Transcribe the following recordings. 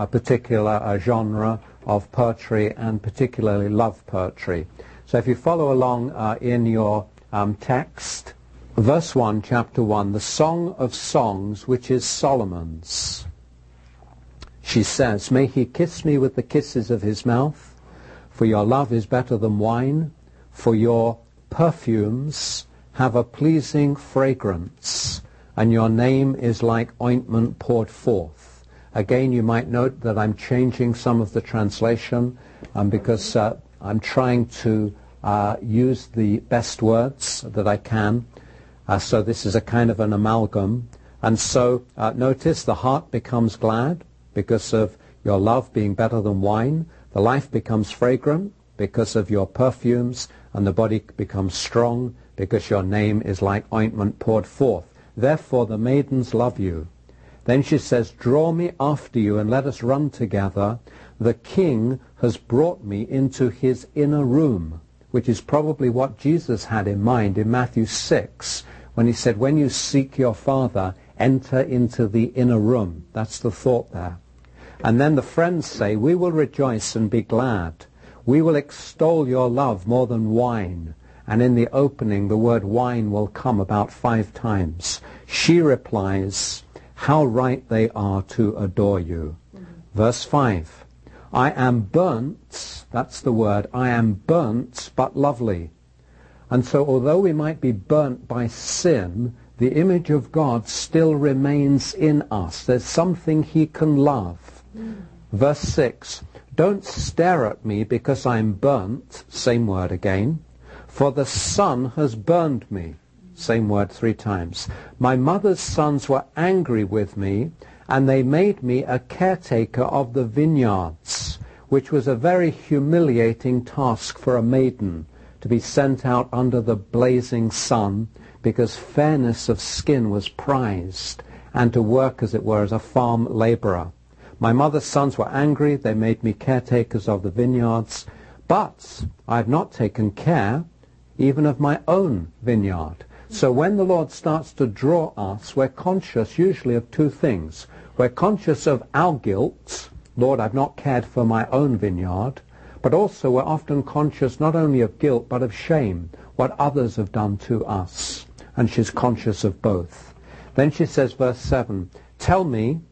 a particular genre of poetry, and particularly love poetry. So if you follow along in your text, verse 1, chapter 1, the Song of Songs, which is Solomon's. She says, "May he kiss me with the kisses of his mouth, for your love is better than wine, for your perfumes have a pleasing fragrance, and your name is like ointment poured forth." Again, you might note that I'm changing some of the translation because I'm trying to use the best words that I can. So this is a kind of an amalgam. And so notice the heart becomes glad because of your love being better than wine. The life becomes fragrant because of your perfumes, and the body becomes strong because your name is like ointment poured forth. Therefore the maidens love you. Then she says, "Draw me after you and let us run together. The king has brought me into his inner room," which is probably what Jesus had in mind in Matthew 6, when he said, "When you seek your Father, enter into the inner room." That's the thought there. And then the friends say, "We will rejoice and be glad. We will extol your love more than wine." And in the opening, the word wine will come about 5 times. She replies, "How right they are to adore you." Verse 5, "I am burnt," that's the word, "I am burnt but lovely." And so although we might be burnt by sin, the image of God still remains in us. There's something he can love. Verse 6, "Don't stare at me because I'm burnt," same word again, "for the sun has burned me," same word 3 times. "My mother's sons were angry with me, and they made me a caretaker of the vineyards," which was a very humiliating task for a maiden, to be sent out under the blazing sun, because fairness of skin was prized, and to work, as it were, as a farm laborer. "My mother's sons were angry, they made me caretakers of the vineyards, but I have not taken care even of my own vineyard." So when the Lord starts to draw us, we're conscious usually of 2 things. We're conscious of our guilt. Lord, I've not cared for my own vineyard. But also we're often conscious not only of guilt, but of shame, what others have done to us. And she's conscious of both. Then she says, verse 7, "Tell me,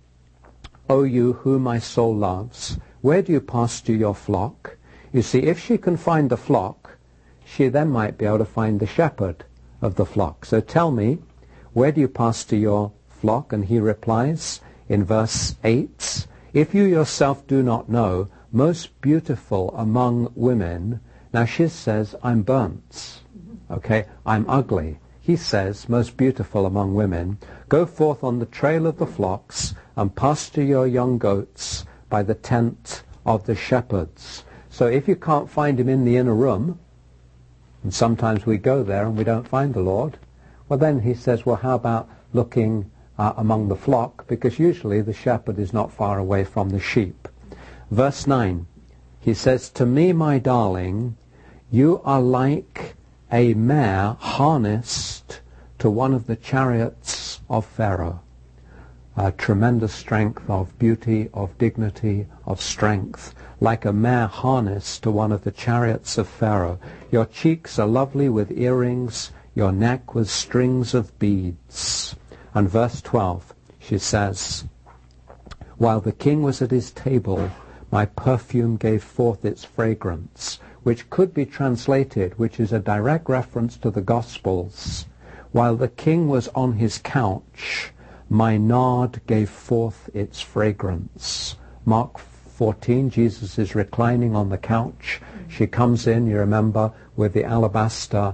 O you whom my soul loves, where do you pasture your flock?" You see, if she can find the flock, she then might be able to find the shepherd of the flock. So tell me, where do you pasture your flock? And he replies in verse 8, "If you yourself do not know, most beautiful among women," now she says, "I'm burnt." Okay, "I'm ugly." He says, "Most beautiful among women, go forth on the trail of the flocks and pasture your young goats by the tent of the shepherds." So if you can't find him in the inner room, and sometimes we go there and we don't find the Lord, well then he says, well, how about looking among the flock, because usually the shepherd is not far away from the sheep. Verse 9, he says, "To me, my darling, you are like a mare harnessed to one of the chariots of Pharaoh." Tremendous strength of beauty, of dignity, of strength, like a mare harnessed to one of the chariots of Pharaoh. Your cheeks are lovely with earrings, your neck with strings of beads. And verse 12, she says, "While the king was at his table, my perfume gave forth its fragrance," which could be translated, which is a direct reference to the Gospels. "While the king was on his couch, my nard gave forth its fragrance." Mark 14, Jesus is reclining on the couch. She comes in, you remember, with the alabaster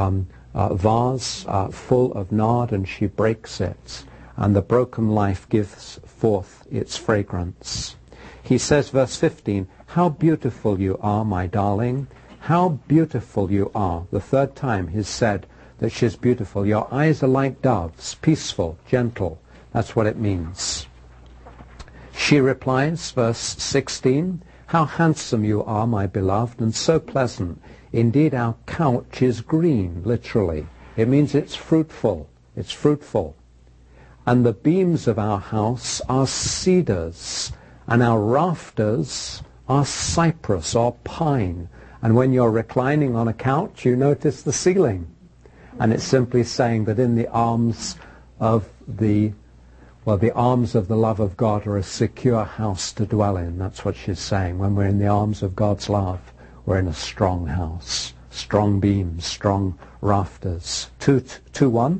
vase full of nard, and she breaks it. And the broken life gives forth its fragrance. He says, verse 15, "How beautiful you are, my darling. How beautiful you are." The 3rd time he's said that she's beautiful. "Your eyes are like doves, peaceful, gentle." That's what it means. She replies, verse 16, "How handsome you are, my beloved, and so pleasant. Indeed, our couch is green," literally. It means it's fruitful. It's fruitful. "And the beams of our house are cedars, And our rafters are cypress or pine. And when you're reclining on a couch, you notice the ceiling. And it's simply saying that in the arms of the arms of the love of God are a secure house to dwell in. That's what she's saying. When we're in the arms of God's love, we're in a strong house, strong beams, strong rafters. 2:1.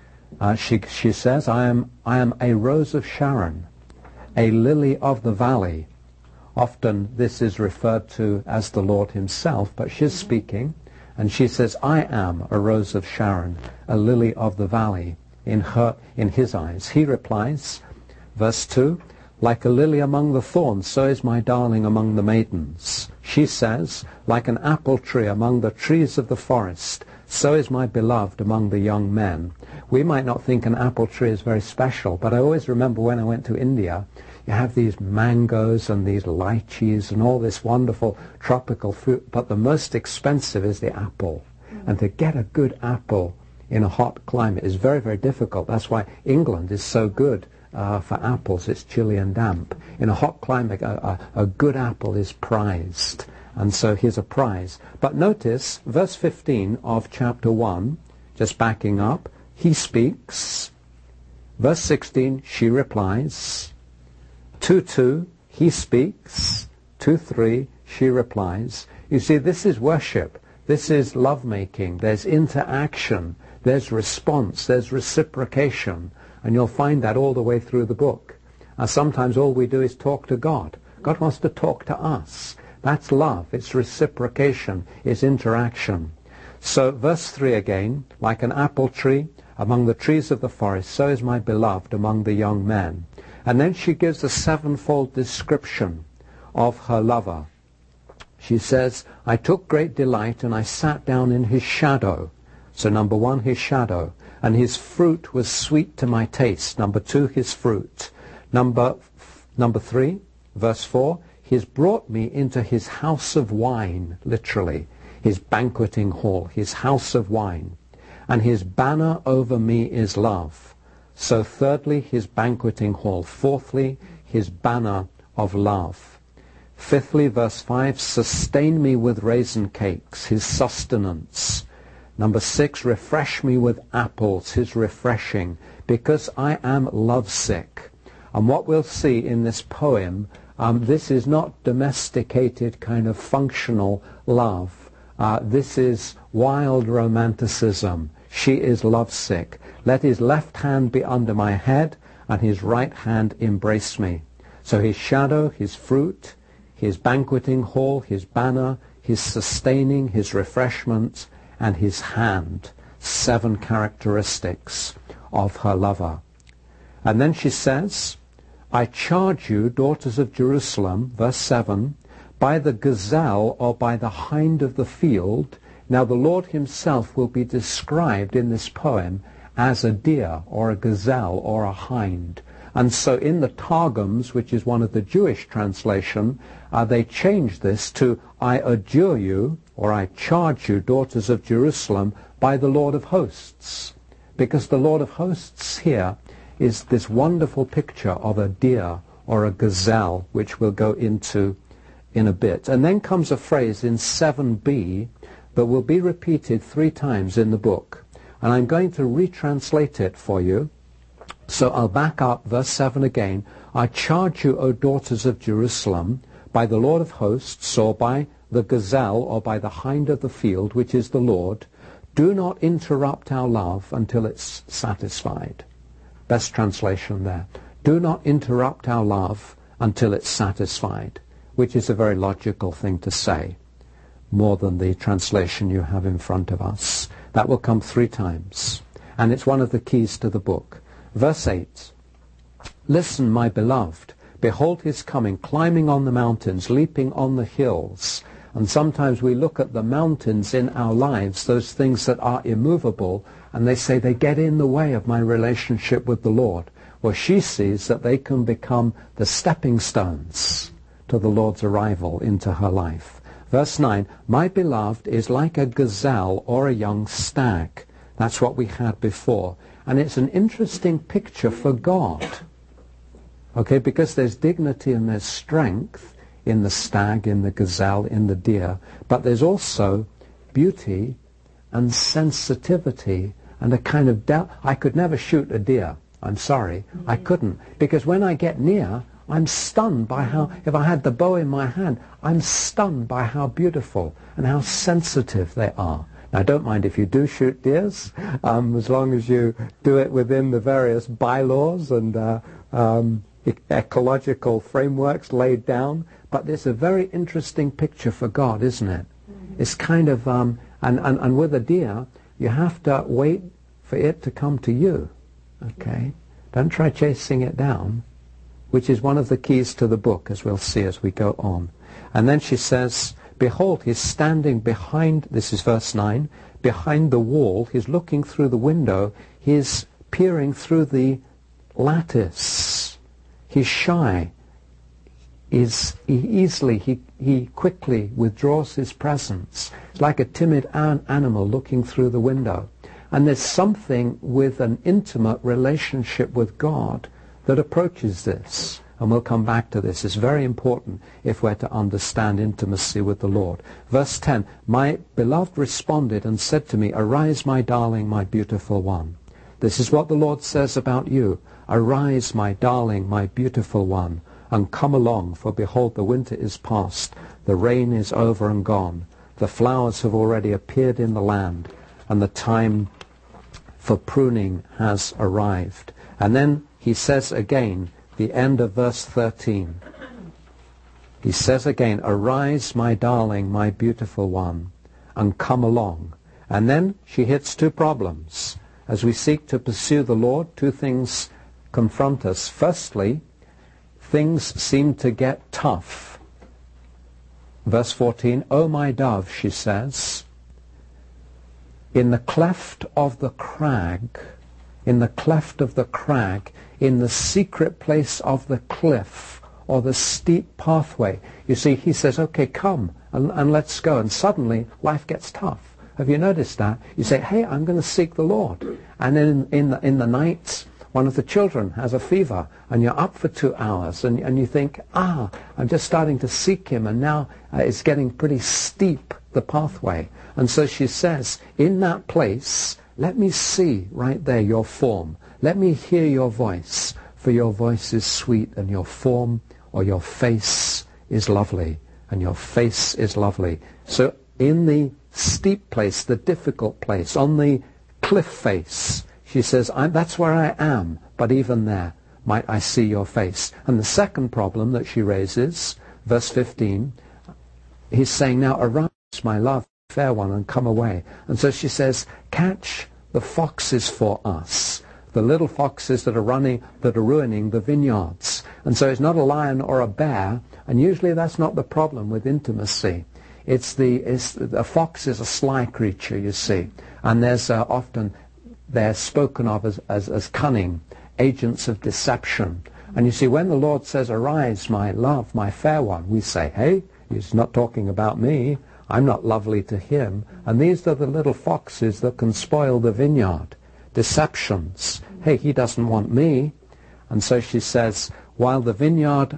She says, I am a rose of Sharon, a lily of the valley. Often this is referred to as the Lord himself, but she's speaking, and she says, I am a rose of Sharon, a lily of the valley, in his eyes. He replies, verse 2, like a lily among the thorns, so is my darling among the maidens. She says, like an apple tree among the trees of the forest, so is my beloved among the young men. We might not think an apple tree is very special, but I always remember when I went to India, you have these mangoes and these lychees and all this wonderful tropical fruit, but the most expensive is the apple. And to get a good apple in a hot climate is very, very difficult. That's why England is so good for apples. It's chilly and damp. In a hot climate, a good apple is prized. And so here's a prize. But notice, verse 15 of chapter 1, just backing up, he speaks. Verse 16, she replies. 2:2, he speaks. 2:3, she replies. You see, this is worship. This is lovemaking. There's interaction. There's response. There's reciprocation. And you'll find that all the way through the book. Sometimes all we do is talk to God. God wants to talk to us. That's love. It's reciprocation. It's interaction. So verse 3 again, like an apple tree among the trees of the forest, so is my beloved among the young men. And then she gives a sevenfold description of her lover. She says, I took great delight and I sat down in his shadow. So number 1, his shadow. And his fruit was sweet to my taste. Number 2, his fruit. Number 3, verse 4, he has brought me into his house of wine, literally, his banqueting hall, his house of wine. And his banner over me is love. So thirdly, his banqueting hall. Fourthly, his banner of love. Fifthly, verse 5, sustain me with raisin cakes, his sustenance. Number 6, refresh me with apples, his refreshing, because I am lovesick. And what we'll see in this poem, this is not domesticated kind of functional love. This is wild romanticism. She is lovesick. Let his left hand be under my head, and his right hand embrace me. So his shadow, his fruit, his banqueting hall, his banner, his sustaining, his refreshment, and his hand. 7 characteristics of her lover. And then she says, I charge you, daughters of Jerusalem, verse 7, by the gazelle or by the hind of the field. Now the Lord himself will be described in this poem as a deer or a gazelle or a hind. And so in the Targums, which is one of the Jewish translation, they change this to, I adjure you, or I charge you, daughters of Jerusalem, by the Lord of hosts. Because the Lord of hosts here is this wonderful picture of a deer or a gazelle, which we'll go into in a bit. And then comes a phrase in 7b that will be repeated 3 times in the book. And I'm going to retranslate it for you. So I'll back up verse 7 again. I charge you, O daughters of Jerusalem, by the Lord of hosts, or by the gazelle, or by the hind of the field, which is the Lord, do not interrupt our love until it's satisfied. Best translation there. Do not interrupt our love until it's satisfied, which is a very logical thing to say, more than the translation you have in front of us. That will come 3 times, and it's one of the keys to the book. Verse 8, listen, my beloved, behold his coming, climbing on the mountains, leaping on the hills. And sometimes we look at the mountains in our lives, those things that are immovable, and they say they get in the way of my relationship with the Lord. Well, she sees that they can become the stepping stones to the Lord's arrival into her life. Verse 9, my beloved is like a gazelle or a young stag. That's what we had before. And it's an interesting picture for God. Okay, because there's dignity and there's strength in the stag, in the gazelle, in the deer, but there's also beauty and sensitivity and a kind of doubt. I could never shoot a deer. I'm sorry. I couldn't. Because when I get near, I'm stunned by how, if I had the bow in my hand, I'm stunned by how beautiful and how sensitive they are. Now, I don't mind if you do shoot deers, as long as you do it within the various bylaws and ecological frameworks laid down. But it's a very interesting picture for God, isn't it? It's kind of, and with a deer, you have to wait for it to come to you. Okay? Don't try chasing it down, which is one of the keys to the book, as we'll see as we go on. And then she says, behold, he's standing behind, this is verse 9, behind the wall. He's looking through the window. He's peering through the lattice. He's shy. He quickly withdraws his presence. It's like a timid animal looking through the window. And there's something with an intimate relationship with God that approaches this. And we'll come back to this. It's very important if we're to understand intimacy with the Lord. Verse 10, my beloved responded and said to me, arise, my darling, my beautiful one. This is what the Lord says about you. Arise, my darling, my beautiful one, and come along, for behold, the winter is past, the rain is over and gone, the flowers have already appeared in the land, and the time for pruning has arrived. And then he says again, the end of verse 13, he says again, arise, my darling, my beautiful one, and come along. And then she hits two problems. As we seek to pursue the Lord, two things confront us. Firstly, things seem to get tough. Verse 14, O my dove, she says, in the cleft of the crag, in the cleft of the crag, in the secret place of the cliff or the steep pathway. You see, he says, okay, come and let's go. And suddenly life gets tough. Have you noticed that? You say, hey, I'm going to seek the Lord. And then in the night, one of the children has a fever, and you're up for 2 hours, and you think, I'm just starting to seek him, and now it's getting pretty steep, the pathway. And so she says, in that place, let me see right there your form. Let me hear your voice, for your voice is sweet, and your form or your face is lovely, and your face is lovely. So in the steep place, the difficult place, on the cliff face, she says, that's where I am, but even there might I see your face. And the second problem that she raises, verse 15, he's saying, now arise, my love, fair one, and come away. And so she says, catch the foxes for us, the little foxes that are ruining the vineyards. And so it's not a lion or a bear, and usually that's not the problem with intimacy. A fox is a sly creature, you see, and there's often they're spoken of as cunning, agents of deception. And you see, when the Lord says, arise, my love, my fair one, we say, hey, he's not talking about me. I'm not lovely to him. And these are the little foxes that can spoil the vineyard. Deceptions. Hey, he doesn't want me. And so she says, while the vineyards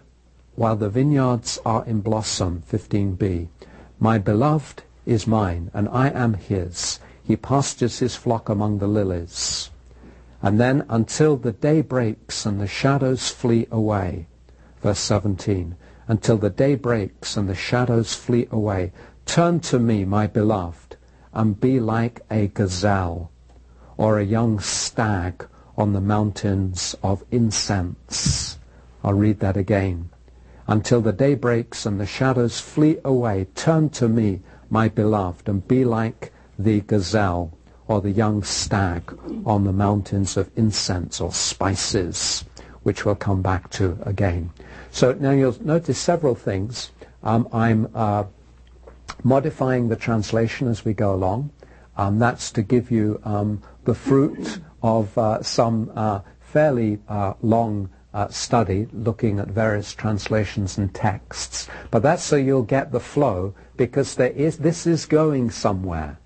are in blossom, 15b, my beloved is mine, and I am his. He pastures his flock among the lilies. And then, until the day breaks and the shadows flee away. Verse 17, until the day breaks and the shadows flee away, turn to me, my beloved, and be like a gazelle or a young stag on the mountains of incense. I'll read that again. Until the day breaks and the shadows flee away, turn to me, my beloved, and be like the gazelle or the young stag on the mountains of incense or spices, which we'll come back to again. So now you'll notice several things. I'm modifying the translation as we go along. That's to give you the fruit of some fairly long study looking at various translations and texts. But that's so you'll get the flow, because this is going somewhere.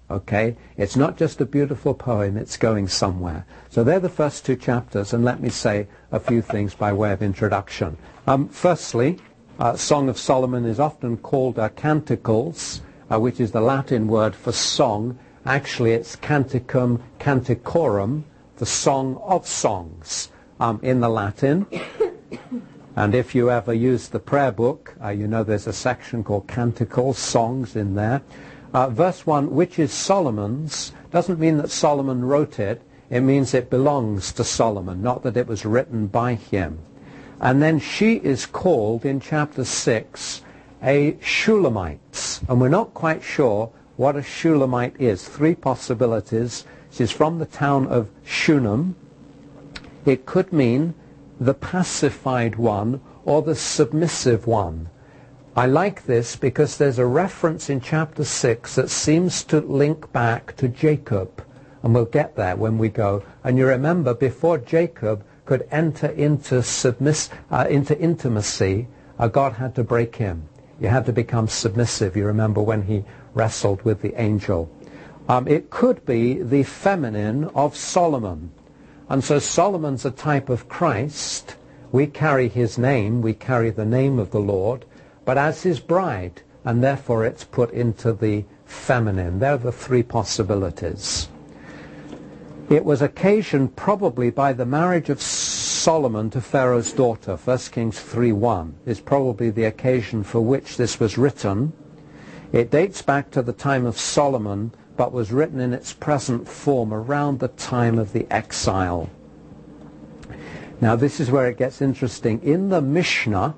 Okay? It's not just a beautiful poem, it's going somewhere. So they're the first two chapters, and let me say a few things by way of introduction. Firstly, Song of Solomon is often called Canticles, which is the Latin word for song. Actually, it's Canticum Canticorum, the Song of Songs, in the Latin. And if you ever use the prayer book, you know there's a section called Canticles, songs in there. Verse 1, which is Solomon's, doesn't mean that Solomon wrote it. It means it belongs to Solomon, not that it was written by him. And then she is called, in chapter 6, a Shulamite. And we're not quite sure what a Shulamite is. Three possibilities. She's from the town of Shunem. It could mean the pacified one or the submissive one. I like this because there's a reference in chapter 6 that seems to link back to Jacob. And we'll get there when we go. And you remember, before Jacob could enter into intimacy, God had to break him. You had to become submissive. You remember when he wrestled with the angel. It could be the feminine of Solomon. And so Solomon's a type of Christ. We carry his name. We carry the name of the Lord. But as his bride, and therefore it's put into the feminine. There are the three possibilities. It was occasioned probably by the marriage of Solomon to Pharaoh's daughter. 1 Kings 3:1 is probably the occasion for which this was written. It dates back to the time of Solomon, but was written in its present form around the time of the exile. Now this is where it gets interesting. In the Mishnah,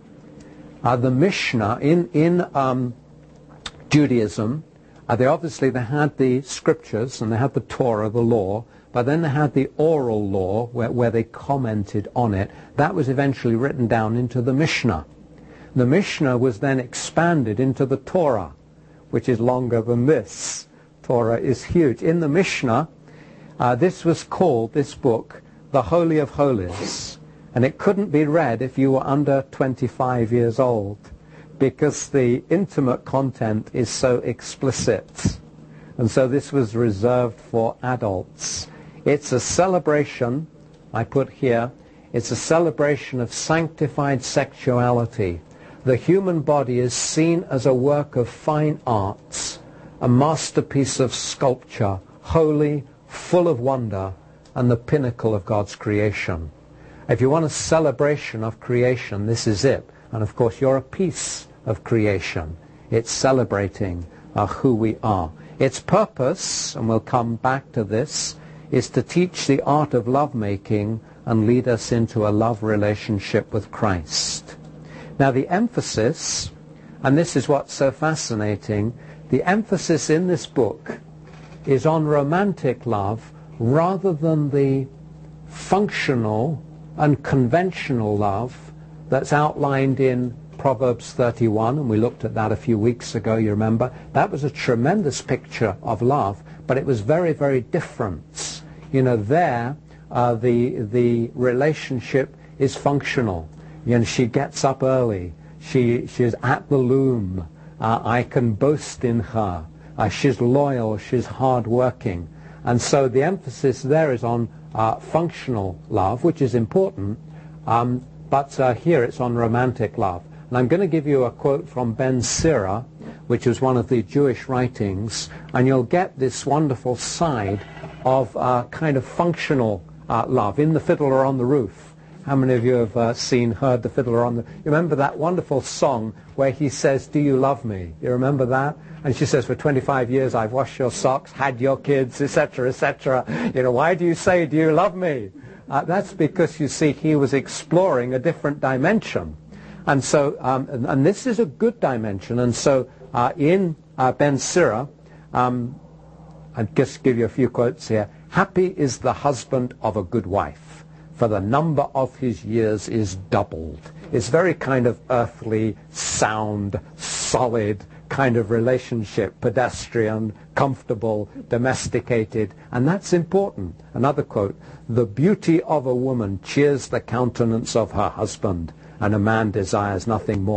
in Judaism, they had the scriptures and they had the Torah, the law, but then they had the oral law where they commented on it. That was eventually written down into the Mishnah. The Mishnah was then expanded into the Torah, which is longer than this. Torah is huge. In the Mishnah, this was called, this book, the Holy of Holies. And it couldn't be read if you were under 25 years old, because the intimate content is so explicit. And so this was reserved for adults. It's a celebration, I put here, it's a celebration of sanctified sexuality. The human body is seen as a work of fine arts, a masterpiece of sculpture, holy, full of wonder, and the pinnacle of God's creation. If you want a celebration of creation, this is it. And of course, you're a piece of creation. It's celebrating who we are. Its purpose, and we'll come back to this, is to teach the art of lovemaking and lead us into a love relationship with Christ. Now the emphasis, and this is what's so fascinating, the emphasis in this book is on romantic love rather than the functional and conventional love that's outlined in Proverbs 31, and we looked at that a few weeks ago, you remember. That was a tremendous picture of love, but it was very, very different. You know, there, the relationship is functional. You know, she gets up early. She's at the loom. I can boast in her. She's loyal. She's hard-working. And so the emphasis there is on functional love, which is important, but here it's on romantic love. And I'm going to give you a quote from Ben Sira, which is one of the Jewish writings, and you'll get this wonderful side of kind of functional love. In The Fiddler on the Roof. How many of you have heard The Fiddler on the Roof? You remember that wonderful song where he says, "Do you love me?" You remember that? And she says, "For 25 years I've washed your socks, had your kids, etc., etc. You know, why do you say, 'Do you love me?'" That's because, you see, he was exploring a different dimension. And so, and this is a good dimension. And so in Ben Sira, I'll just give you a few quotes here. "Happy is the husband of a good wife, for the number of his years is doubled." It's very kind of earthly, sound, solid kind of relationship, pedestrian, comfortable, domesticated, and that's important. Another quote, "The beauty of a woman cheers the countenance of her husband, and a man desires nothing more."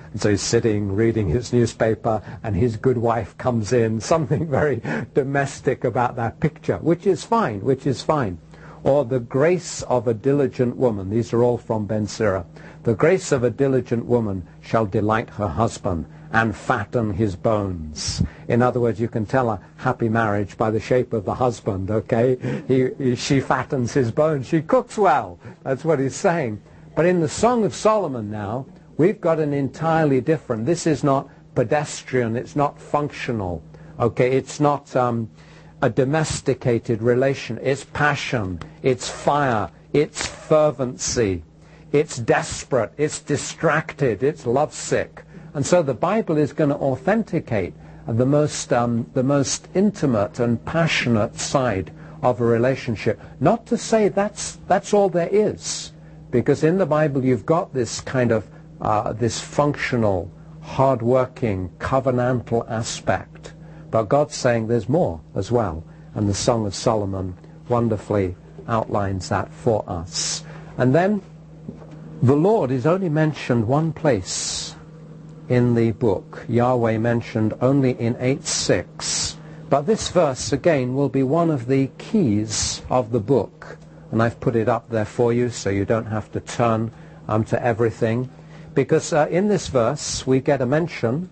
And so he's sitting, reading his newspaper, and his good wife comes in. Something very domestic about that picture, which is fine, Or the grace of a diligent woman. These are all from Ben Sira. The grace of a diligent woman shall delight her husband and fatten his bones. In other words, you can tell a happy marriage by the shape of the husband, okay? She fattens his bones. She cooks well. That's what he's saying. But in the Song of Solomon now, we've got an entirely different. This is not pedestrian. It's not functional, okay? It's not a domesticated relation. It's passion. It's fire. It's fervency. It's desperate. It's distracted. It's lovesick. And so the Bible is going to authenticate the most intimate and passionate side of a relationship. Not to say that's all there is, because in the Bible you've got this kind of this functional, hard-working, covenantal aspect. But God's saying there's more as well. And the Song of Solomon wonderfully outlines that for us. And then the Lord is only mentioned one place in the book. Yahweh mentioned only in 8:6. But this verse, again, will be one of the keys of the book. And I've put it up there for you so you don't have to turn to everything. Because in this verse we get a mention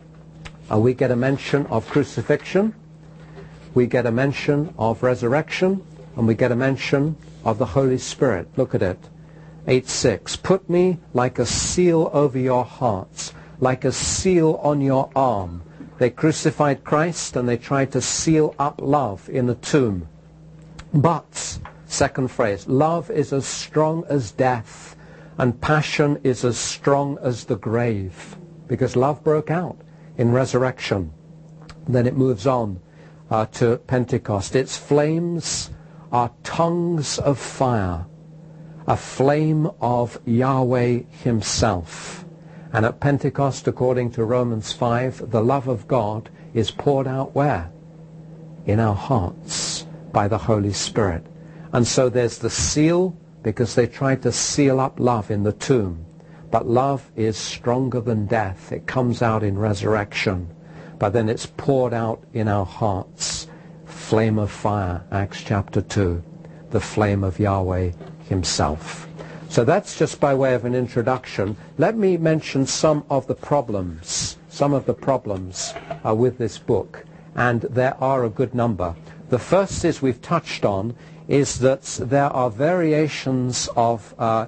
of crucifixion, we get a mention of resurrection, and we get a mention of the Holy Spirit. Look at it. 8:6. Put me like a seal over your hearts, like a seal on your arm. They crucified Christ and they tried to seal up love in the tomb. But, second phrase, love is as strong as death, and passion is as strong as the grave, because love broke out in resurrection. Then it moves on to Pentecost. Its flames are tongues of fire, a flame of Yahweh himself. And at Pentecost, according to Romans 5, the love of God is poured out where? In our hearts by the Holy Spirit. And so there's the seal, because they tried to seal up love in the tomb. But love is stronger than death. It comes out in resurrection. But then it's poured out in our hearts. Flame of fire, Acts chapter 2. The flame of Yahweh himself. So that's just by way of an introduction. Let me mention some of the problems with this book. And there are a good number. The first is we've touched on is that there are variations of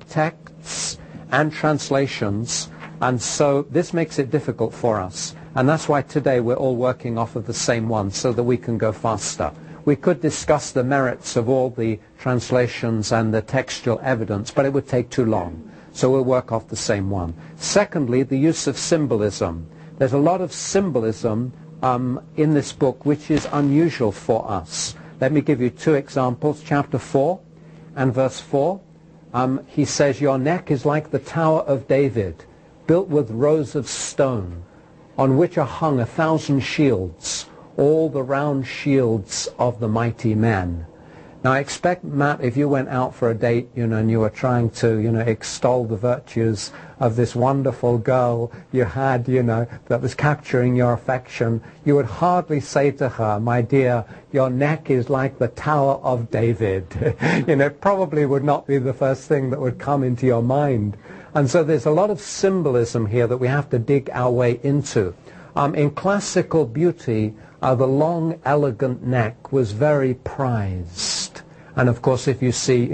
texts and translations, and so this makes it difficult for us. And that's why today we're all working off of the same one so that we can go faster. We could discuss the merits of all the translations and the textual evidence, but it would take too long. So we'll work off the same one. Secondly, the use of symbolism. There's a lot of symbolism in this book which is unusual for us. Let me give you two examples. Chapter 4 and verse 4. He says, your neck is like the Tower of David, built with rows of stone, on which are hung 1,000 shields, all the round shields of the mighty men. Now I expect, Matt, if you went out for a date, and you were trying to, extol the virtues of this wonderful girl you had, that was capturing your affection, you would hardly say to her, my dear, your neck is like the Tower of David. It probably would not be the first thing that would come into your mind. And so there's a lot of symbolism here that we have to dig our way into. In classical beauty, the long, elegant neck was very prized. And of course, if you see,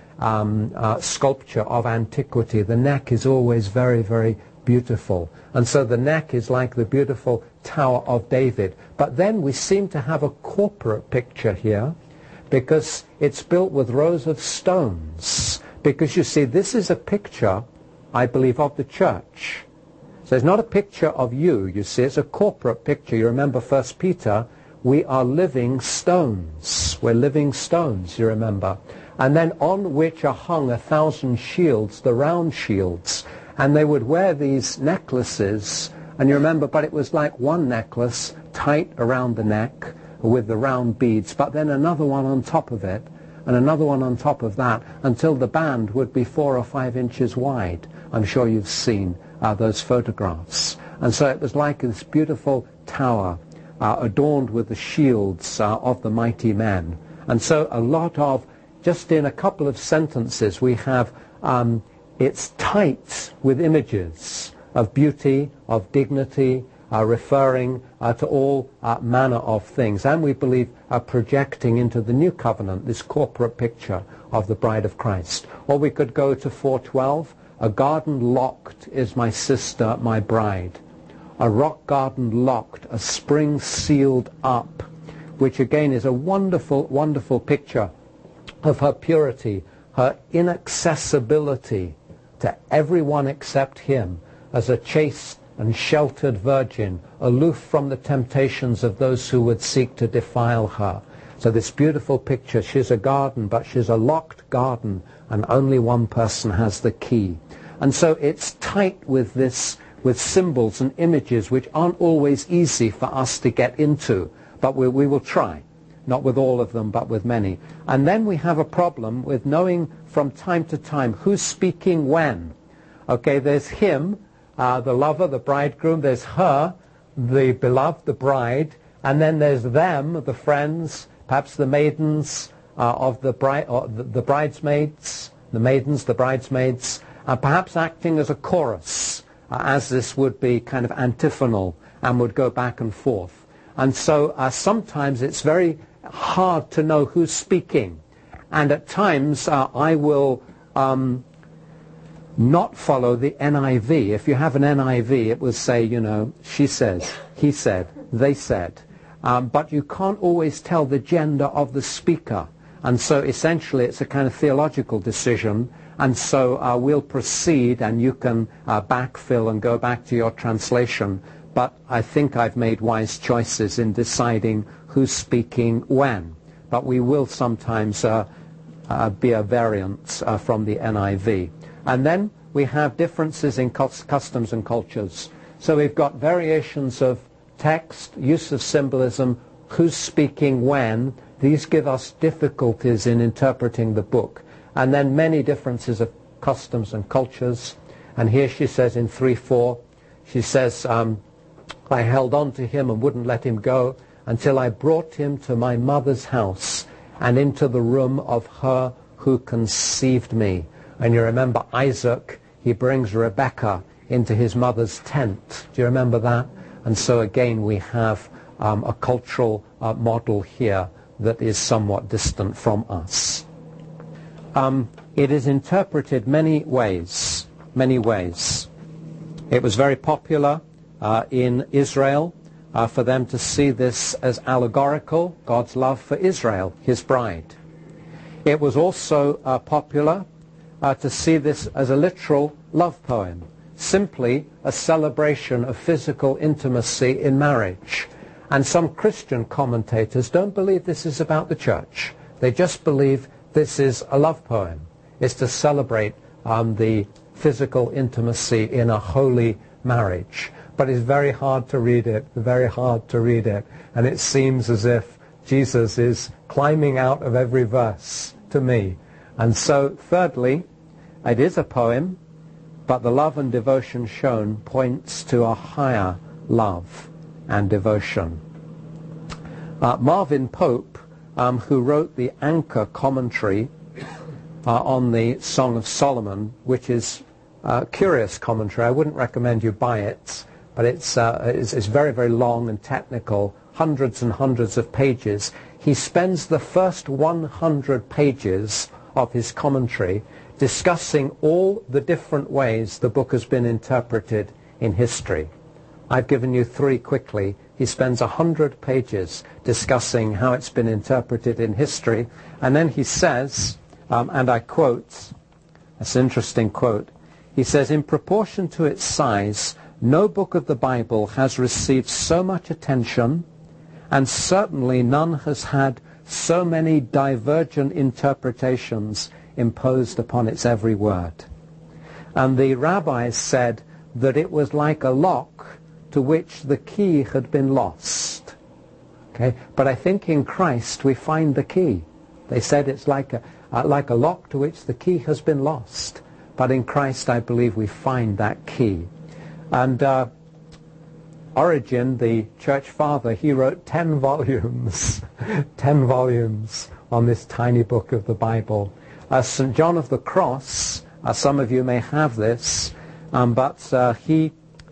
sculpture of antiquity, the neck is always very, very beautiful. And so the neck is like the beautiful Tower of David. But then we seem to have a corporate picture here, because it's built with rows of stones. Because you see, this is a picture, I believe, of the church. So it's not a picture of you see, it's a corporate picture. You remember 1 Peter, we are living stones. We're living stones, you remember. And then on which are hung 1,000 shields, the round shields. And they would wear these necklaces, and you remember, but it was like one necklace tight around the neck with the round beads, but then another one on top of it, and another one on top of that, until the band would be 4 or 5 inches wide. I'm sure you've seen those photographs. And so it was like this beautiful tower adorned with the shields of the mighty men. And so a lot of, just in a couple of sentences, we have, it's tight with images of beauty, of dignity, referring to all manner of things. And we believe projecting into the new covenant this corporate picture of the bride of Christ. Or we could go to 4:12, a garden locked is my sister, my bride. A rock garden locked, a spring sealed up, which again is a wonderful, wonderful picture of her purity, her inaccessibility to everyone except him, as a chaste and sheltered virgin, aloof from the temptations of those who would seek to defile her. So this beautiful picture, she's a garden, but she's a locked garden, and only one person has the key. And so it's tight with this, with symbols and images which aren't always easy for us to get into, but we will try. Not with all of them, but with many. And then we have a problem with knowing from time to time who's speaking when. Okay, there's him, the lover, the bridegroom. There's her, the beloved, the bride. And then there's them, the friends, perhaps the maidens of the bride, or the bridesmaids, the maidens, the bridesmaids, perhaps acting as a chorus, as this would be kind of antiphonal and would go back and forth. And so sometimes it's very hard to know who's speaking. And at times I will not follow the NIV. If you have an NIV, it will say, you know, she says, he said, they said. But you can't always tell the gender of the speaker. And so essentially it's a kind of theological decision. And so we'll proceed, and you can backfill and go back to your translation. But I think I've made wise choices in deciding who's speaking when. But we will sometimes be a variant from the NIV. And then we have differences in customs and cultures. So we've got variations of text, use of symbolism, who's speaking when. These give us difficulties in interpreting the book. And then many differences of customs and cultures. And here she says in 3:4, she says, I held on to him and wouldn't let him go until I brought him to my mother's house and into the room of her who conceived me. And you remember Isaac, he brings Rebekah into his mother's tent. Do you remember that? And so again we have a cultural model here that is somewhat distant from us. It is interpreted many ways, many ways. It was very popular in Israel for them to see this as allegorical, God's love for Israel, his bride. It was also popular to see this as a literal love poem, simply a celebration of physical intimacy in marriage. And some Christian commentators don't believe this is about the church. They just believe this is a love poem. It's to celebrate the physical intimacy in a holy marriage. But it's very hard to read it, very hard to read it. And it seems as if Jesus is climbing out of every verse to me. And so, thirdly, it is a poem, but the love and devotion shown points to a higher love and devotion. Marvin Pope, who wrote the Anchor commentary on the Song of Solomon, which is a curious commentary. I wouldn't recommend you buy it, but it's very, very long and technical, hundreds and hundreds of pages. He spends the first 100 pages of his commentary discussing all the different ways the book has been interpreted in history. I've given you 3 quickly. He spends 100 pages discussing how it's been interpreted in history, and then he says, and I quote, that's an interesting quote, he says, in proportion to its size, no book of the Bible has received so much attention, and certainly none has had so many divergent interpretations imposed upon its every word. And the rabbis said that it was like a lock to which the key had been lost. Okay? But I think in Christ we find the key. They said it's like a lock to which the key has been lost. But in Christ I believe we find that key. And Origen, the church father, he wrote 10 volumes, 10 volumes on this tiny book of the Bible. St. John of the Cross, some of you may have this, but he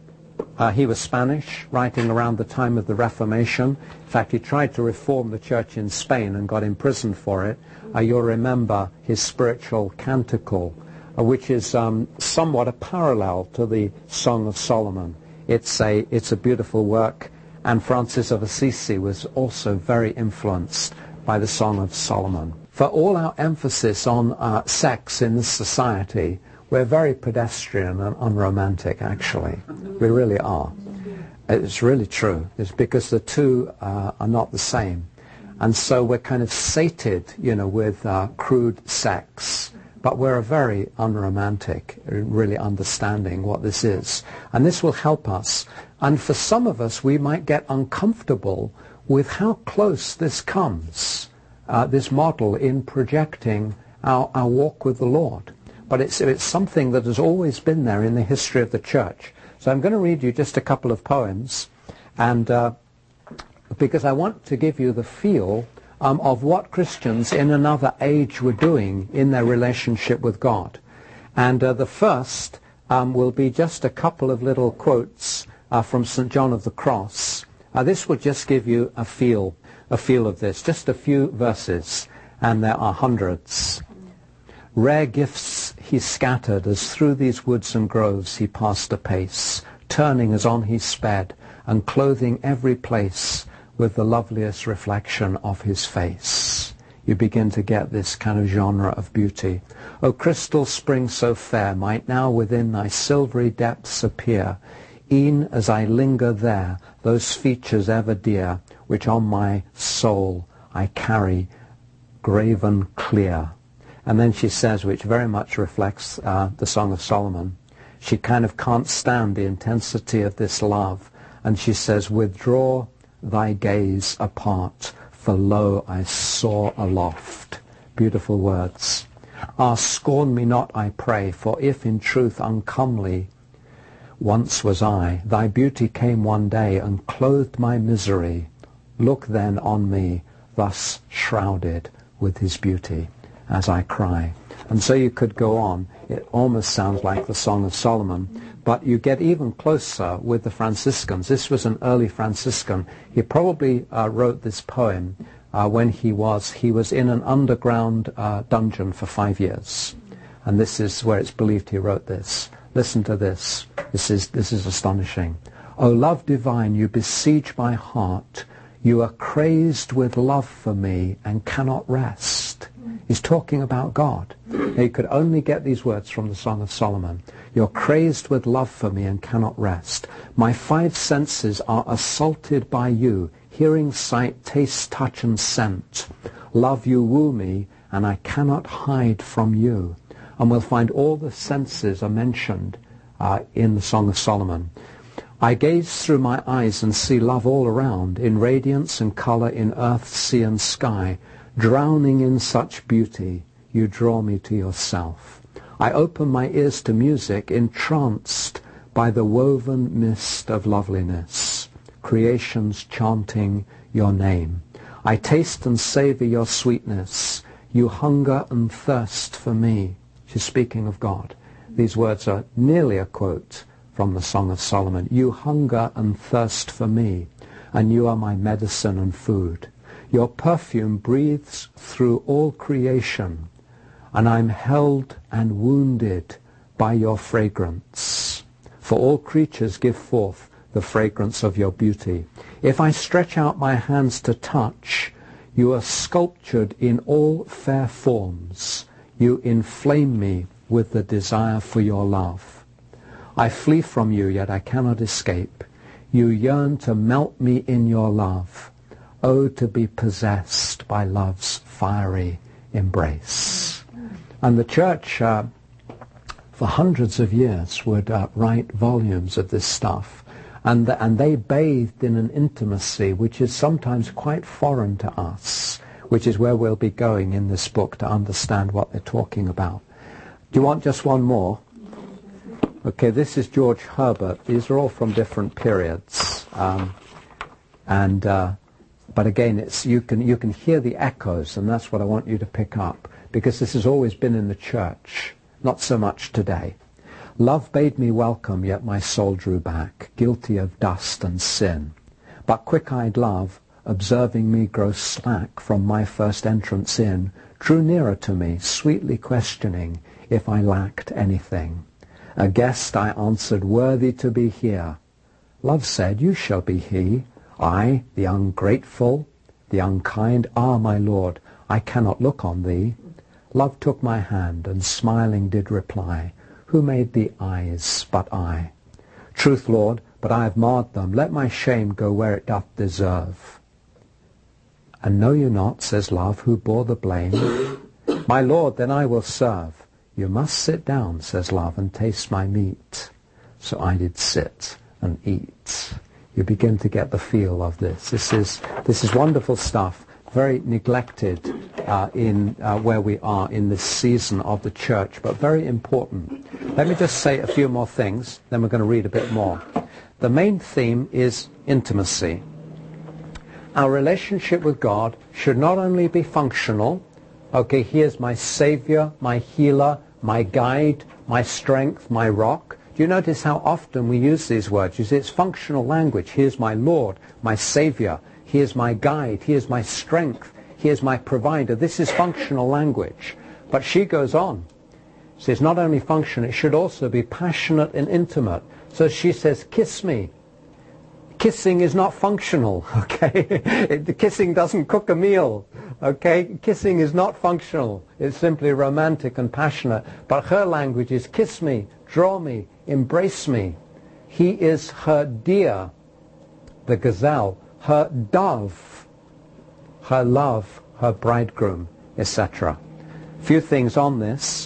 was Spanish, writing around the time of the Reformation. In fact, he tried to reform the church in Spain and got imprisoned for it. You'll remember his spiritual canticle, which is somewhat a parallel to the Song of Solomon. It's a beautiful work, and Francis of Assisi was also very influenced by the Song of Solomon. For all our emphasis on sex in this society, we're very pedestrian and unromantic, actually. We really are. It's really true. It's because the two are not the same. And so we're kind of sated, with crude sex. But we're very unromantic, really understanding what this is. And this will help us. And for some of us, we might get uncomfortable with how close this comes, this model in projecting our walk with the Lord. But it's something that has always been there in the history of the church. So I'm going to read you just a couple of poems, and because I want to give you the feel of what Christians in another age were doing in their relationship with God. And the first will be just a couple of little quotes from St. John of the Cross. This will just give you a feel of this, just a few verses, and there are hundreds. Rare gifts he scattered as through these woods and groves he passed apace, turning as on he sped, and clothing every place with the loveliest reflection of his face. You begin to get this kind of genre of beauty. O crystal spring so fair might now within thy silvery depths appear, e'en as I linger there, those features ever dear, which on my soul I carry graven clear. And then she says, which very much reflects the Song of Solomon, she kind of can't stand the intensity of this love, and she says, withdraw thy gaze apart, for lo, I soar aloft. Beautiful words. Ah, scorn me not, I pray, for if in truth uncomely once was I, thy beauty came one day and clothed my misery. Look then on me, thus shrouded with his beauty, as I cry. And so you could go on. It almost sounds like the Song of Solomon. But you get even closer with the Franciscans. This was an early Franciscan. He probably wrote this poem when he was in an underground dungeon for 5 years. And this is where it's believed he wrote this. Listen to this. This is astonishing. O love divine, you besiege my heart. You are crazed with love for me and cannot rest. He's talking about God. He could only get these words from the Song of Solomon. You're crazed with love for me and cannot rest. My 5 senses are assaulted by you, hearing, sight, taste, touch, and scent. Love, you woo me, and I cannot hide from you. And we'll find all the senses are mentioned in the Song of Solomon. I gaze through my eyes and see love all around, in radiance and color, in earth, sea, and sky. Drowning in such beauty, you draw me to yourself. I open my ears to music, entranced by the woven mist of loveliness, creations chanting your name. I taste and savor your sweetness. You hunger and thirst for me. She's speaking of God. These words are nearly a quote from the Song of Solomon. You hunger and thirst for me, and you are my medicine and food. Your perfume breathes through all creation, and I'm held and wounded by your fragrance. For all creatures give forth the fragrance of your beauty. If I stretch out my hands to touch, you are sculptured in all fair forms. You inflame me with the desire for your love. I flee from you, yet I cannot escape. You yearn to melt me in your love. Oh, to be possessed by love's fiery embrace. And the church, for hundreds of years, would write volumes of this stuff. And they bathed in an intimacy which is sometimes quite foreign to us, which is where we'll be going in this book to understand what they're talking about. Do you want just one more? Okay, this is George Herbert. These are all from different periods. But again, you can hear the echoes, and that's what I want you to pick up, because this has always been in the church, not so much today. Love bade me welcome, yet my soul drew back, guilty of dust and sin. But quick-eyed love, observing me grow slack from my first entrance in, drew nearer to me, sweetly questioning if I lacked anything. A guest I answered, worthy to be here. Love said, you shall be he. I, the ungrateful, the unkind, my Lord, I cannot look on thee. Love took my hand, and smiling did reply, who made the eyes but I? Truth, Lord, but I have marred them. Let my shame go where it doth deserve. And know you not, says Love, who bore the blame? My Lord, then I will serve. You must sit down, says Love, and taste my meat. So I did sit and eat. You begin to get the feel of this. This is wonderful stuff, very neglected in where we are in this season of the church, but very important. Let me just say a few more things, then we're going to read a bit more. The main theme is intimacy. Our relationship with God should not only be functional. Okay, he is my Savior, my healer, my guide, my strength, my rock. Do you notice how often we use these words? You see, it's functional language. He is my Lord, my Savior. He is my guide. He is my strength. He is my provider. This is functional language. But she goes on. She says, not only function, it should also be passionate and intimate. So she says, kiss me. Kissing is not functional, okay? The kissing doesn't cook a meal, okay? Kissing is not functional. It's simply romantic and passionate. But her language is kiss me, draw me, embrace me. He is her deer, the gazelle, her dove, her love, her bridegroom, etc. Few things on this.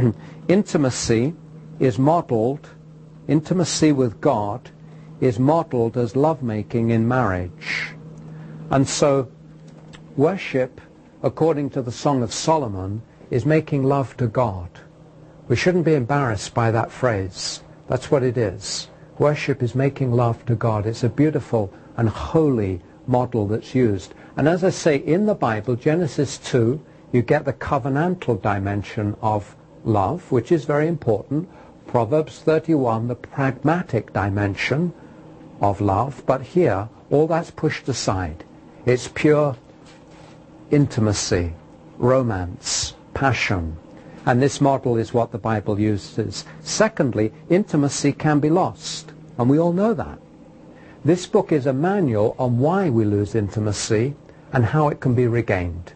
Intimacy is modeled, intimacy with God is modeled as lovemaking in marriage. And so worship, according to the Song of Solomon, is making love to God. We shouldn't be embarrassed by that phrase. That's what it is. Worship is making love to God. It's a beautiful and holy model that's used. And as I say, in the Bible, Genesis 2, you get the covenantal dimension of love, which is very important. Proverbs 31, the pragmatic dimension of love. But here, all that's pushed aside. It's pure intimacy, romance, passion. And this model is what the Bible uses. Secondly, intimacy can be lost. And we all know that. This book is a manual on why we lose intimacy and how it can be regained.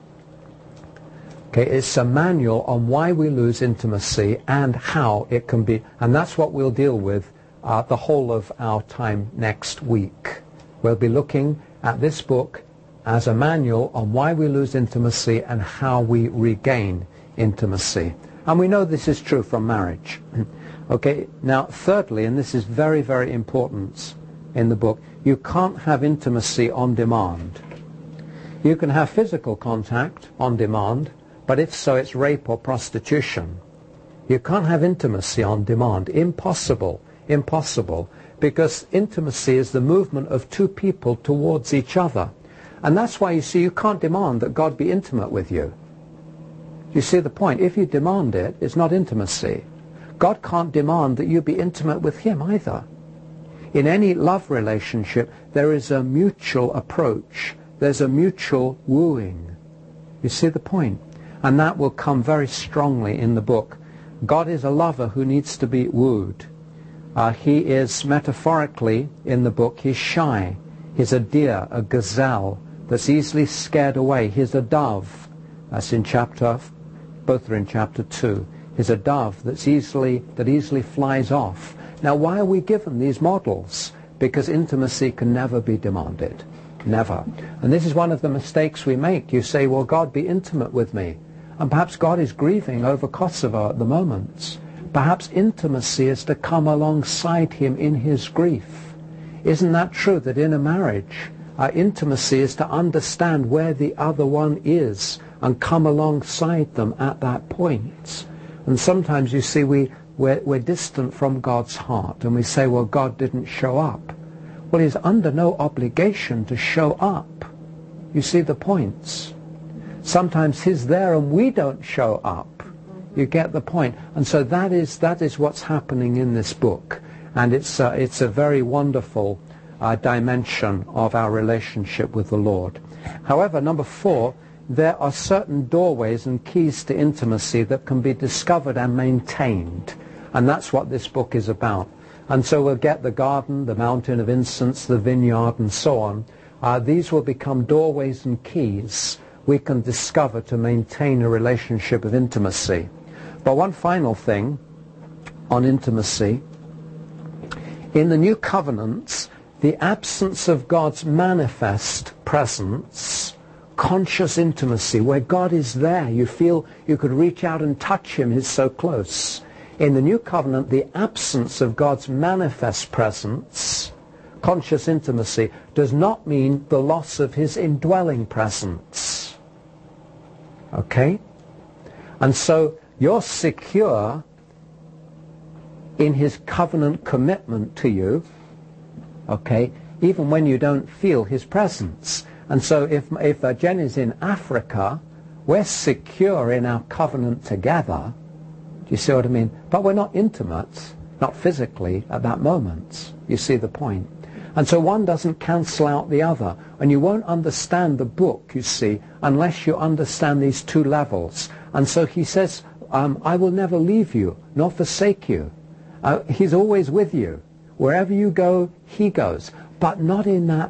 Okay, it's a manual on why we lose intimacy and how it can be, and that's what we'll deal with the whole of our time next week. We'll be looking at this book as a manual on why we lose intimacy and how we regain intimacy. And we know this is true from marriage. Okay, now thirdly, and this is very, very important in the book, you can't have intimacy on demand. You can have physical contact on demand, but if so, it's rape or prostitution. You can't have intimacy on demand. Impossible. Impossible. Because intimacy is the movement of two people towards each other. And that's why you see you can't demand that God be intimate with you. You see the point? If you demand it, it's not intimacy. God can't demand that you be intimate with him either. In any love relationship, there is a mutual approach. There's a mutual wooing. You see the point? And that will come very strongly in the book. God is a lover who needs to be wooed. He is, metaphorically, in the book, he's shy. He's a deer, a gazelle, that's easily scared away. He's a dove. That's in both are in chapter 2. He's a dove that easily flies off. Now, why are we given these models? Because intimacy can never be demanded. Never. And this is one of the mistakes we make. You say, well, God, be intimate with me. And perhaps God is grieving over Kosovo at the moment. Perhaps intimacy is to come alongside him in his grief. Isn't that true, that in a marriage, intimacy is to understand where the other one is and come alongside them at that point? And sometimes, you see, we we're distant from God's heart, and we say, well, God didn't show up. Well, he's under no obligation to show up. You see the points? Sometimes he's there and we don't show up. You get the point? And so that is what's happening in this book. And it's a very wonderful dimension of our relationship with the Lord. However, number 4, there are certain doorways and keys to intimacy that can be discovered and maintained. And that's what this book is about. And so we'll get the garden, the mountain of incense, the vineyard, and so on. These will become doorways and keys we can discover to maintain a relationship of intimacy. But one final thing on intimacy. In the New Covenant, the absence of God's manifest presence, conscious intimacy, where God is there, you feel you could reach out and touch him, he's so close. In the New Covenant, the absence of God's manifest presence, conscious intimacy, does not mean the loss of his indwelling presence. Okay? And so you're secure in his covenant commitment to you, okay, even when you don't feel his presence. And so if Jenny's in Africa, we're secure in our covenant together. Do you see what I mean? But we're not intimate, not physically, at that moment. You see the point? And so one doesn't cancel out the other. And you won't understand the book, you see, unless you understand these two levels. And so he says, I will never leave you, nor forsake you. He's always with you. Wherever you go, he goes. But not in that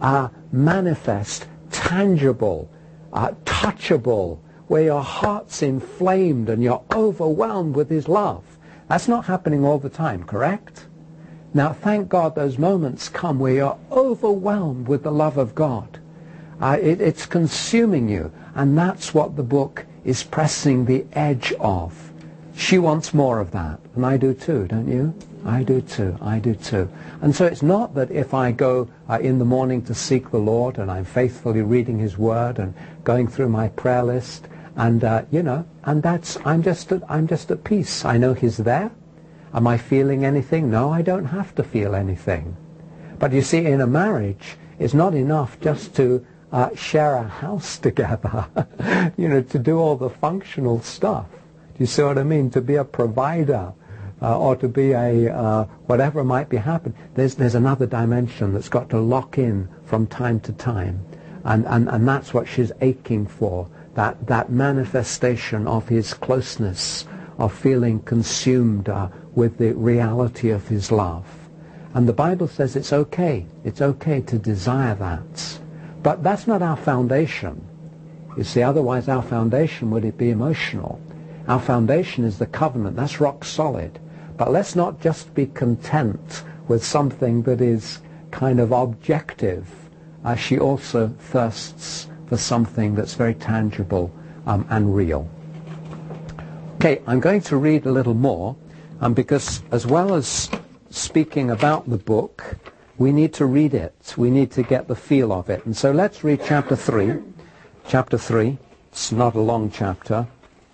manifest, tangible, touchable, where your heart's inflamed and you're overwhelmed with his love. That's not happening all the time, correct? Now, thank God those moments come where you're overwhelmed with the love of God. It's consuming you, and that's what the book is pressing the edge of. She wants more of that, and I do too, don't you? I do too, I do too. And so it's not that if I go in the morning to seek the Lord and I'm faithfully reading his word and going through my prayer list, and and I'm just at peace. I know he's there. Am I feeling anything? No, I don't have to feel anything. But you see, in a marriage, it's not enough just to share a house together, to do all the functional stuff. Do you see what I mean? To be a provider or to be a whatever might be happening. There's another dimension that's got to lock in from time to time. And that's what she's aching for, that manifestation of his closeness, of feeling consumed with the reality of his love. And the Bible says it's okay to desire that. But that's not our foundation. You see, otherwise our foundation would be emotional. Our foundation is the covenant. That's rock solid. But let's not just be content with something that is kind of objective. She also thirsts for something that's very tangible and real. Okay, I'm going to read a little more because as well as speaking about the book, we need to read it. We need to get the feel of it. And so let's read chapter 3. Chapter 3. It's not a long chapter.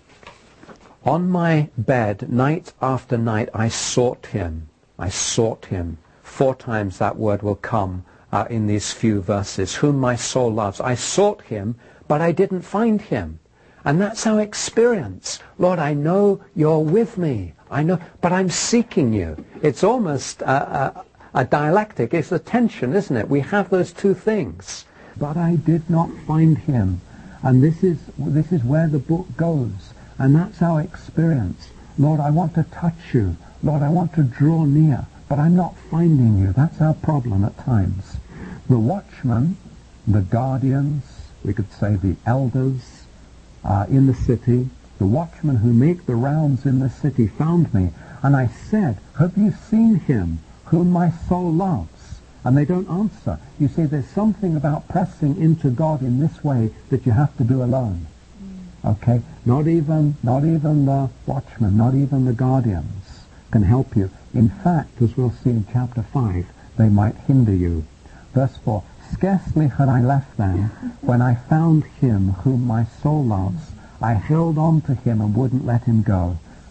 On my bed, night after night, I sought him. I sought him. 4 times that word will come in these few verses. Whom my soul loves. I sought him, but I didn't find him. And that's our experience. Lord, I know you're with me. I know, but I'm seeking you. It's almost a dialectic. It's a tension, isn't it? We have those two things. But I did not find him. And this is where the book goes. And that's our experience. Lord, I want to touch you. Lord, I want to draw near. But I'm not finding you. That's our problem at times. The watchmen, the guardians, we could say the elders in the city, the watchmen who make the rounds in the city found me. And I said, have you seen him whom my soul loves? And they don't answer. You see, there's something about pressing into God in this way that you have to do alone. Okay? Not even the watchmen, not even the guardians can help you. In fact, as we'll see in chapter 5, they might hinder you. Verse 4, scarcely had I left them when I found him whom my soul loves. I held on to him and wouldn't let him go.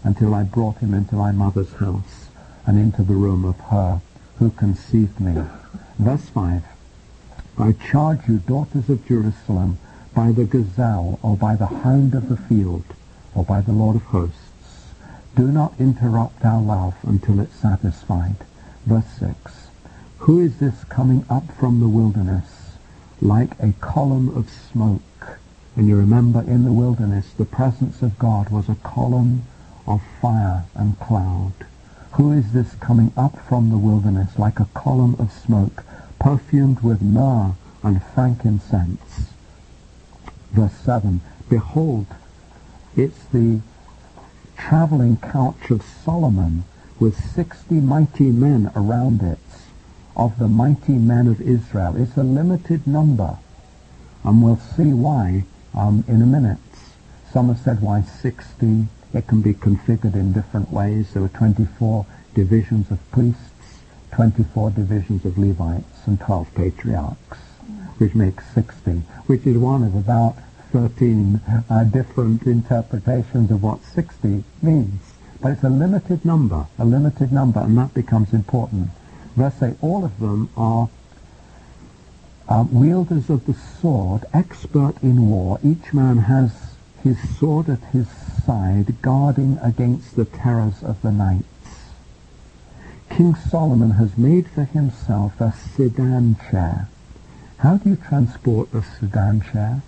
until I brought him into my mother's house and into the room of her who conceived me. Verse 5, I charge you, daughters of Jerusalem, by the gazelle, or by the hound of the field, or by the Lord of hosts, do not interrupt our love until it's satisfied. Verse 6, who is this coming up from the wilderness like a column of smoke? And you remember in the wilderness the presence of God was a column of fire and cloud. Who is this coming up from the wilderness like a column of smoke, perfumed with myrrh and frankincense? Verse 7, behold, it's the traveling couch of Solomon with 60 mighty men around it, of the mighty men of Israel. It's a limited number, and we'll see why in a minute. Some have said why 60. It can be configured in different ways. There were 24 divisions of priests, 24 divisions of Levites, and 12 patriarchs, which makes 60, which is one of about 13 different interpretations of what 60 means. But it's a limited number, and that becomes important. Verse 8, all of them are wielders of the sword, expert in war. Each man has his sword at his side, guarding against the terrors of the nights. King Solomon has made for himself a sedan chair. How do you transport a sedan chair?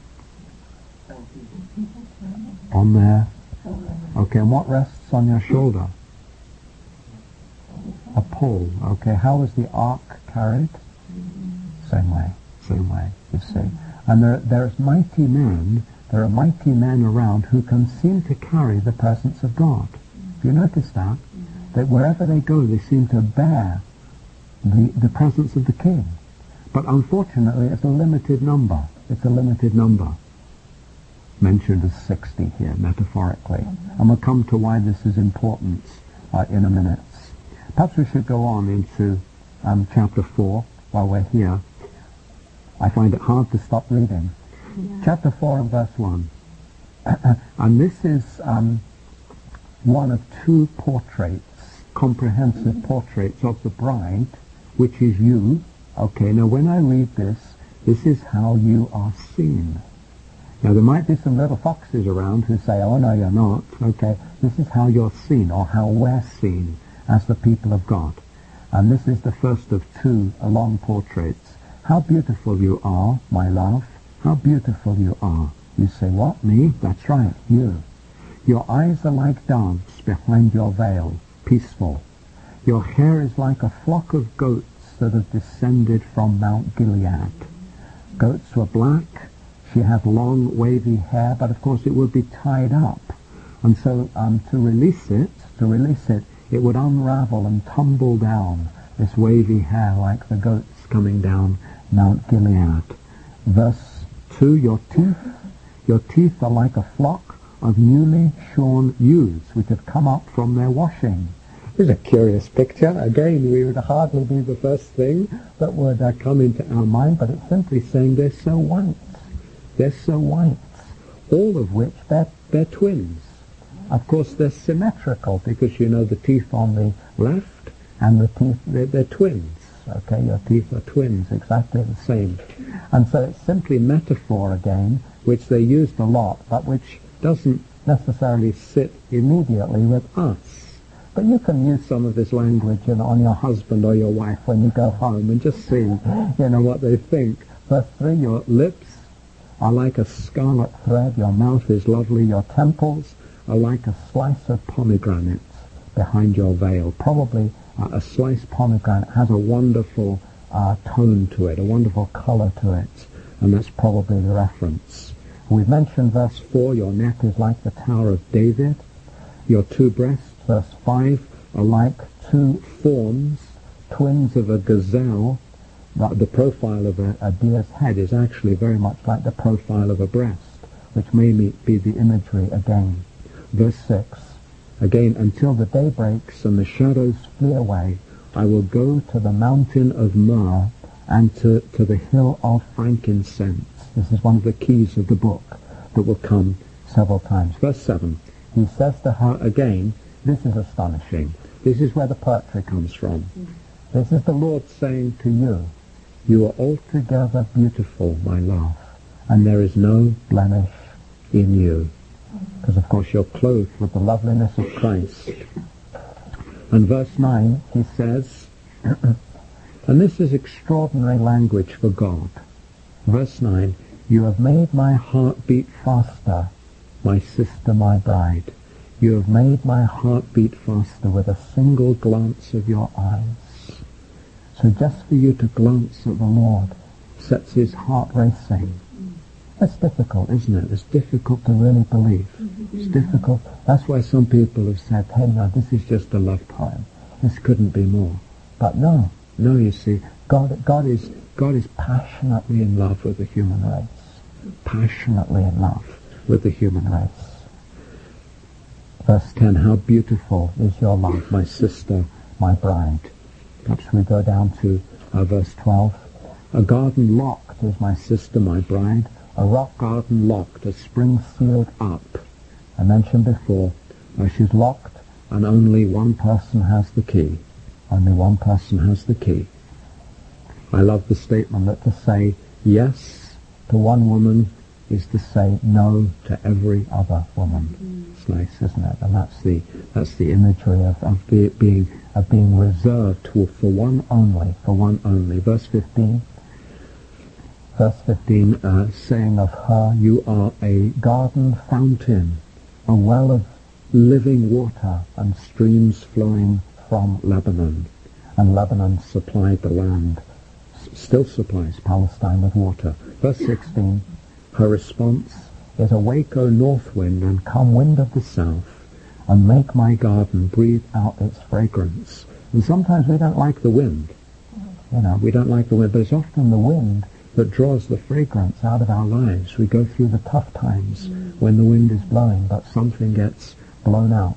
On there. Okay, and what rests on your shoulder? A pole. Okay, how was the ark carried? Same way, you see. And there are mighty men around who can seem to carry the presence of God. Do you notice that? That wherever they go, they seem to bear the presence of the king. But unfortunately, it's a limited number. Mentioned as 60 here, metaphorically. And we'll come to why this is important in a minute. Perhaps we should go on into chapter 4 while we're here. I find it hard to stop reading. Yeah. Chapter 4 and verse 1. And this is one of two portraits, comprehensive portraits of the bride, which is you. Okay, now when I read this is how you are seen. Now there might be some little foxes around who say, oh no, you're not. Okay, this is how you're seen, or how we're seen as the people of God. And this is the first of two long portraits. How beautiful you are, my love. How beautiful you are. You say, what, me? That's right, you. Your eyes are like doves behind your veil, peaceful. Your hair is like a flock of goats that have descended from Mount Gilead. Goats were black. She had long, wavy hair, but of course it would be tied up. And so to release it, it would unravel and tumble down, this wavy hair like the goats coming down Mount Gilead. Verse 2, your teeth are like a flock of newly shorn ewes which have come up from their washing. It's a curious picture. Again, we would hardly be the first thing that would come into our mind, but it's simply saying they're so white. They're so white. All of which, they're twins. Of course, they're symmetrical because you know the teeth on the left and the teeth, they're twins. Okay, your teeth are twins, exactly the same. And so it's simply metaphor again, which they used a lot, but which doesn't necessarily sit immediately with us. But you can use some of this language on your husband or your wife when you go home and just see, what they think. Verse 3, your lips are like a scarlet thread, your mouth is lovely, your temples are like a slice of pomegranates behind your veil. Probably a sliced pomegranate has a wonderful tone to it, a wonderful color to it, and that's probably the reference. We've mentioned verse 4, your neck is like the Tower of David. Your two breasts, verse 5, are like two fawns, twins of a gazelle. The profile of a deer's head is actually very much like the profile of a breast, which may be the imagery again. Verse 6, again, until the day breaks and the shadows flee away, I will go to the mountain of myrrh and to the hill of frankincense. This is one of the keys of the book that will come several times. Verse 7, he says to her again, This is astonishing. This is where the poetry comes from. This is the Lord saying to you, you are altogether beautiful, my love, and there is no blemish in you. Because, of course, you're clothed with the loveliness of Christ. And verse 9, he says, and this is extraordinary language for God. Verse 9, you have made my heart beat faster, my sister, my bride. You have made my heart beat faster with a single glance of your eyes. So just for you to glance at the Lord sets his heart racing. That's difficult, isn't it? It's difficult to really believe. It's difficult. That's why some people have said, hey, no, this is just a love poem. This couldn't be more. But no, you see, God is passionately in love with the human race. Passionately in love with the human race. Verse 10, how beautiful is your love, my sister, my bride. Perhaps we go down to verse 12. A garden locked is my sister, my bride. A rock garden locked, a spring sealed up. I mentioned before, she's locked and only one person has the key. Only one person has the key. I love the statement that to say yes to one woman is to say no to every other woman. It's nice, isn't it? And that's the imagery of being reserved for one only. Verse 15. Verse 15, saying of her, you are a garden fountain, a well of living water, and streams flowing from Lebanon. And Lebanon supplied the land, still supplies Palestine with water. Verse 16, her response is, awake, O north wind, and come wind of the south, and make my garden breathe out its fragrance. And sometimes we don't like the wind. We don't like the wind, but it's often the wind that draws the fragrance out of our lives. We go through the tough times when the wind is blowing, but something gets blown out.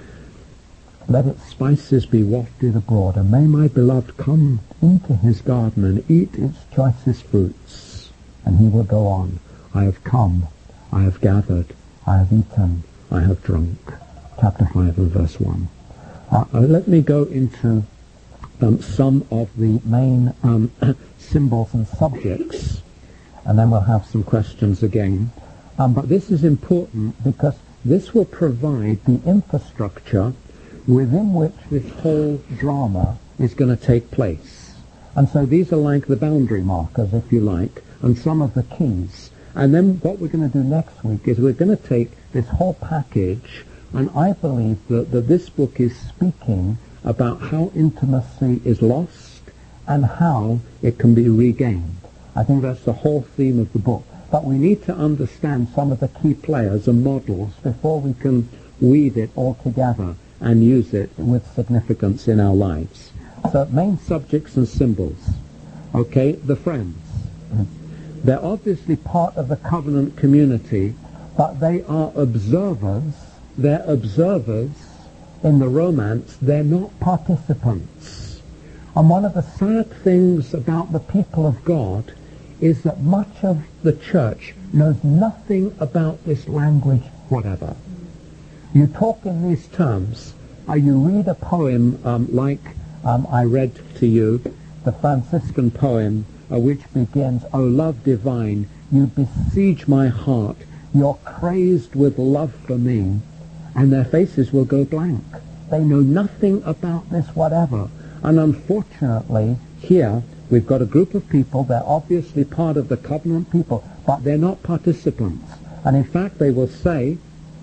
Let its spices be wafted abroad, and may my beloved come into his garden and eat its choicest fruits. And he will go on, I have come, I have gathered, I have eaten, I have drunk. Chapter 5 and verse 1. Let me go into some of the main symbols and subjects, and then we'll have some questions again. But this is important because this will provide the infrastructure within which this whole drama is going to take place. And so these are like the boundary markers, if you like, and some of the keys. And then what we're going to do next week is we're going to take this whole package, and I believe that this book is speaking about how intimacy is lost and how it can be regained. I think that's the whole theme of the book. But we need to understand some of the key players and models before we can weave it all together and use it with significance in our lives. So main subjects and symbols. Okay, the friends. They're obviously part of the covenant community, but they are observers. They're observers in the romance. They're not participants. And one of the sad things about the people of God is that much of the church knows nothing about this language whatever. You talk in these terms. You read a poem like I read to you, the Franciscan poem, which begins, O love divine, you besiege my heart, you're crazed with love for me, and their faces will go blank. They know nothing about this whatever. And unfortunately, here, we've got a group of people, they're obviously part of the covenant people, but they're not participants. And in fact, they will say,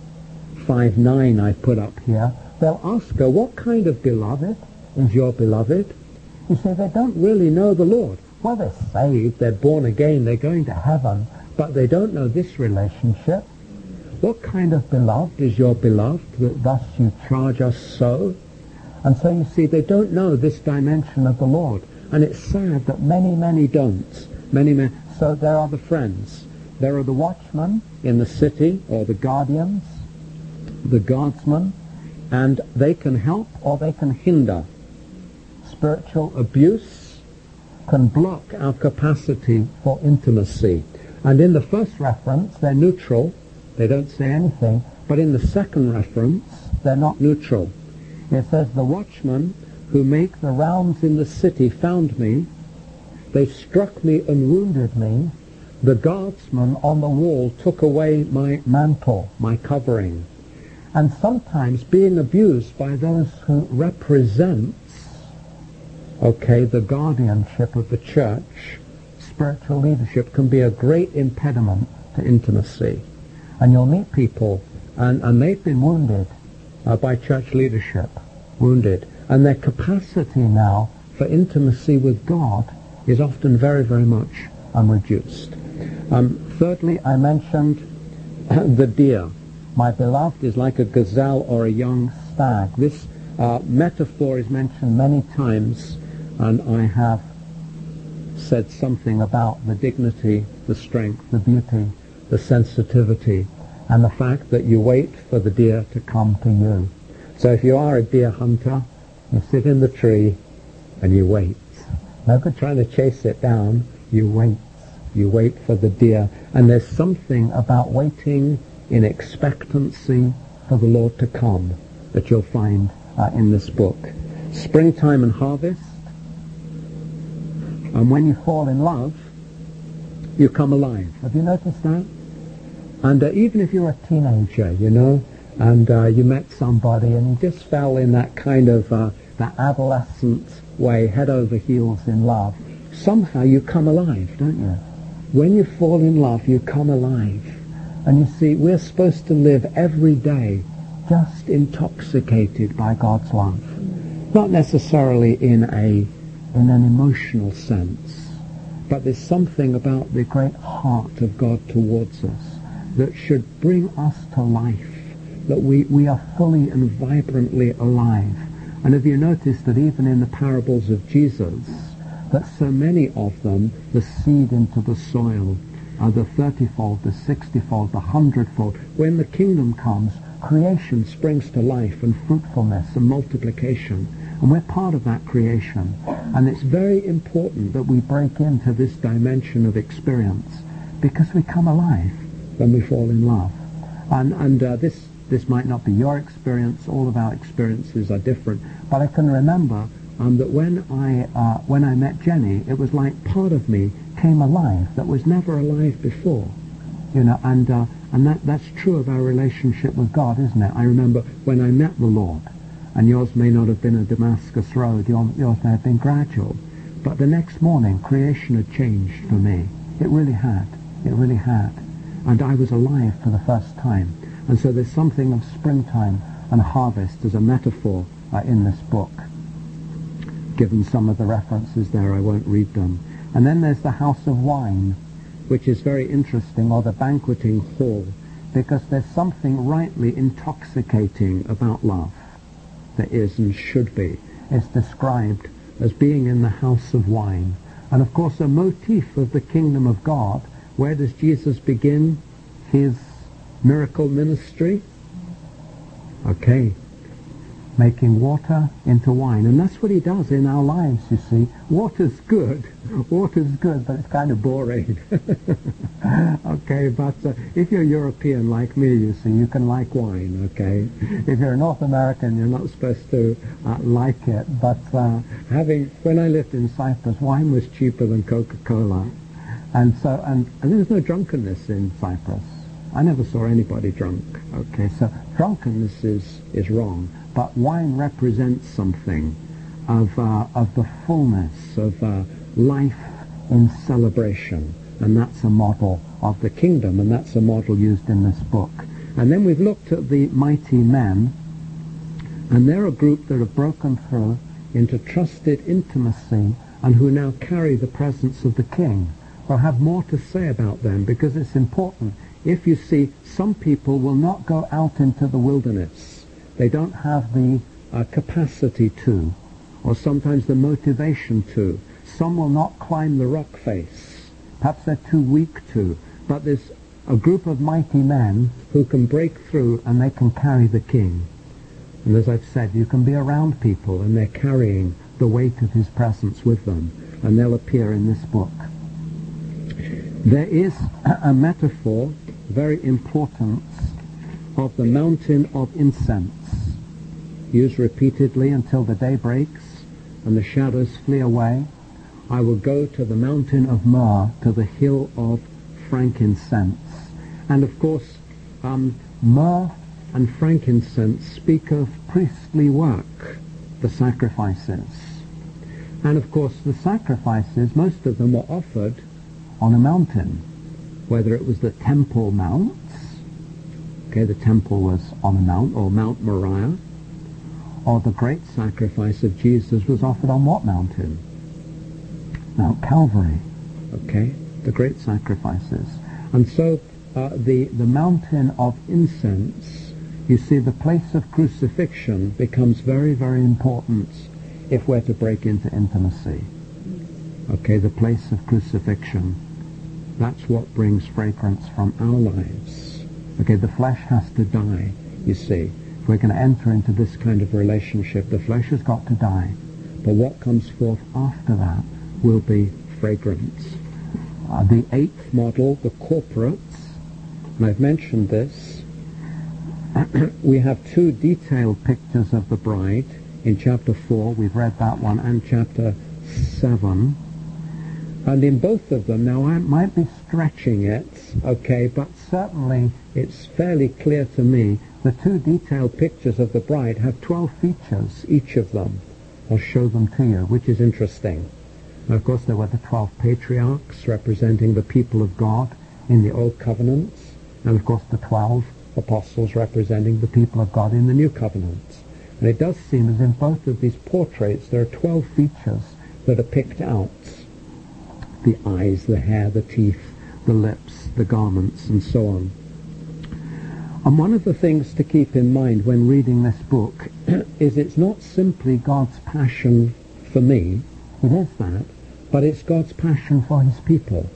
5:9 I put up here, they'll ask her, what kind of beloved is your beloved? You say, they don't really know the Lord. Well, they're saved, they're born again, they're going to heaven, but they don't know this relationship. What kind of beloved is your beloved, that thus you charge us so? And so you see, they don't know this dimension of the Lord. And it's sad that many don't. Many. So there are the friends. There are the watchmen in the city, or the guardians, the guardsmen, and they can help or they can hinder. Spiritual abuse can block our capacity for intimacy. And in the first reference, they're neutral. They don't say anything. But in the second reference, they're not neutral. It says, the watchmen who make the rounds in the city found me. They struck me and wounded me. The guardsmen on the wall took away my mantle, my covering. And sometimes being abused by those who represents, the guardianship of the church, spiritual leadership can be a great impediment to intimacy. And you'll meet people, and they've been wounded by church leadership, wounded. And their capacity now for intimacy with God is often very, very much reduced. Thirdly, I mentioned the deer. My beloved is like a gazelle or a young stag. This metaphor is mentioned many times, and I have said something about the dignity, the strength, the beauty, the sensitivity, and the fact that you wait for the deer to come to you. So if you are a deer hunter, you sit in the tree and you wait. No good trying to chase it down. You wait. You wait for the deer. And there's something about waiting in expectancy for the Lord to come that you'll find in this book. Springtime and harvest. And when you fall in love, you come alive. Have you noticed that? And even if you're a teenager, and you met somebody and you just fell in that kind of that adolescent way, head over heels in love, somehow you come alive, don't you? When you fall in love, you come alive. And you see, we're supposed to live every day just intoxicated by God's love. Not necessarily in an emotional sense, but there's something about the great heart of God towards us that should bring us to life, that we are fully and vibrantly alive. And have you noticed that even in the parables of Jesus, that so many of them, the seed into the soil, the 30-fold, the 60-fold, the 100-fold, when the kingdom comes, creation springs to life and fruitfulness and multiplication. And we're part of that creation. And it's very important that we break into this dimension of experience, because we come alive when we fall in love. And this might not be your experience. All of our experiences are different. But I can remember that when I met Jenny, it was like part of me came alive that was never alive before. And that's true of our relationship with God, isn't it? I remember when I met the Lord, and yours may not have been a Damascus road, yours may have been gradual, but the next morning creation had changed for me. It really had. It really had. And I was alive for the first time. And so there's something of springtime and harvest as a metaphor in this book. Given some of the references there, I won't read them. And then there's the house of wine, which is very interesting, or the banqueting hall, because there's something rightly intoxicating about love. There is and should be. It's described as being in the house of wine. And of course a motif of the kingdom of God. Where does Jesus begin his miracle ministry? Making water into wine. And that's what he does in our lives, you see. Water's good, but it's kind of boring. But if you're European like me, you see, you can like wine, If you're North American, you're not supposed to like it. But when I lived in Cyprus, wine was cheaper than Coca-Cola. And there was no drunkenness in Cyprus. I never saw anybody drunk. So drunkenness is wrong. But wine represents something of the fullness of life in celebration. And that's a model of the kingdom, and that's a model used in this book. And then we've looked at the mighty men, and they're a group that have broken through into trusted intimacy and who now carry the presence of the king. We'll have more to say about them, because it's important. If you see, some people will not go out into the wilderness. They don't have the capacity to, or sometimes the motivation to. Some will not climb the rock face. Perhaps they're too weak to. But there's a group of mighty men who can break through, and they can carry the king. And as I've said, you can be around people and they're carrying the weight of his presence with them, and they'll appear in this book. There is a metaphor, very important, of the mountain of incense. used repeatedly until the day breaks and the shadows flee away. I will go to the mountain of myrrh, to the hill of frankincense. And of course, myrrh and frankincense speak of priestly work, the sacrifices. And of course, the sacrifices, most of them were offered on a mountain, whether it was the Temple Mounts. Okay, the temple was on a mount, or Mount Moriah, or the great sacrifice of Jesus was offered on what mountain? Mount Calvary. Okay, the great sacrifices. And so the mountain of incense, you see, the place of crucifixion becomes very, very important if we're to break into intimacy. Okay, the place of crucifixion. That's what brings fragrance from our lives. Okay, the flesh has to die, you see. If we're going to enter into this kind of relationship, the flesh has got to die. But what comes forth after that will be fragrance. The eighth model, the corporates, and I've mentioned this, we have two detailed pictures of the bride in chapter 4, we've read that one, and chapter 7. And in both of them, now I might be stretching it, okay, but certainly it's fairly clear to me, the two detailed pictures of the bride have 12 features, each of them. I'll show them to you, which is interesting. Now, of course, there were the 12 patriarchs representing the people of God in the Old Covenant, and of course the 12 apostles representing the people of God in the New Covenant. And it does seem as in both of these portraits there are 12 features that are picked out. The eyes, the hair, the teeth, the lips, the garments, and so on. And one of the things to keep in mind when reading this book is it's not simply God's passion for me, it is that, but it's God's passion for his people,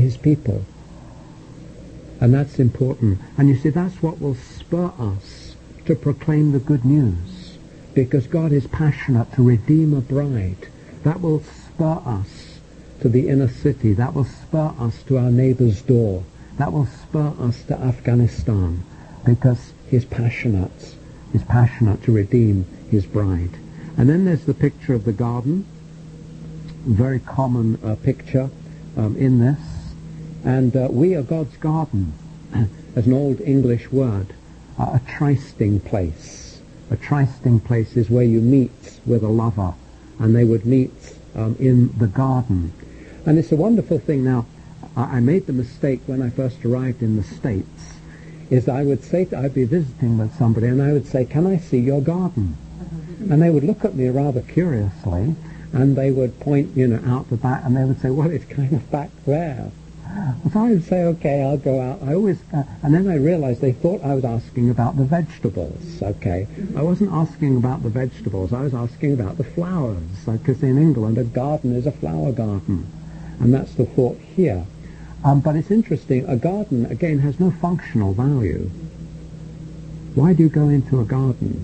And that's important. And you see, that's what will spur us to proclaim the good news, because God is passionate to redeem a bride. That will spur us to the inner city. That will spur us to our neighbor's door. That will spur us to Afghanistan, because he's passionate to redeem his bride. And then there's the picture of the garden, very common picture in this. And we are God's garden, as an old English word, a trysting place. A trysting place is where you meet with a lover, and they would meet in the garden. And it's a wonderful thing. Now, I made the mistake when I first arrived in the States, is I would say, I'd be visiting with somebody, and I would say, "Can I see your garden?" And they would look at me rather curiously, and they would point, out the back, and they would say, "Well, it's kind of back there." So I would say, "Okay, I'll go out." I always, and then I realized they thought I was asking about the vegetables. Okay, I wasn't asking about the vegetables. I was asking about the flowers, because in England a garden is a flower garden, and that's the thought here. But it's interesting. A garden again has no functional value. Why do you go into a garden?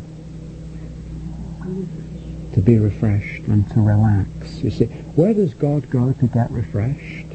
To be refreshed and to relax. You see, where does God go to get refreshed?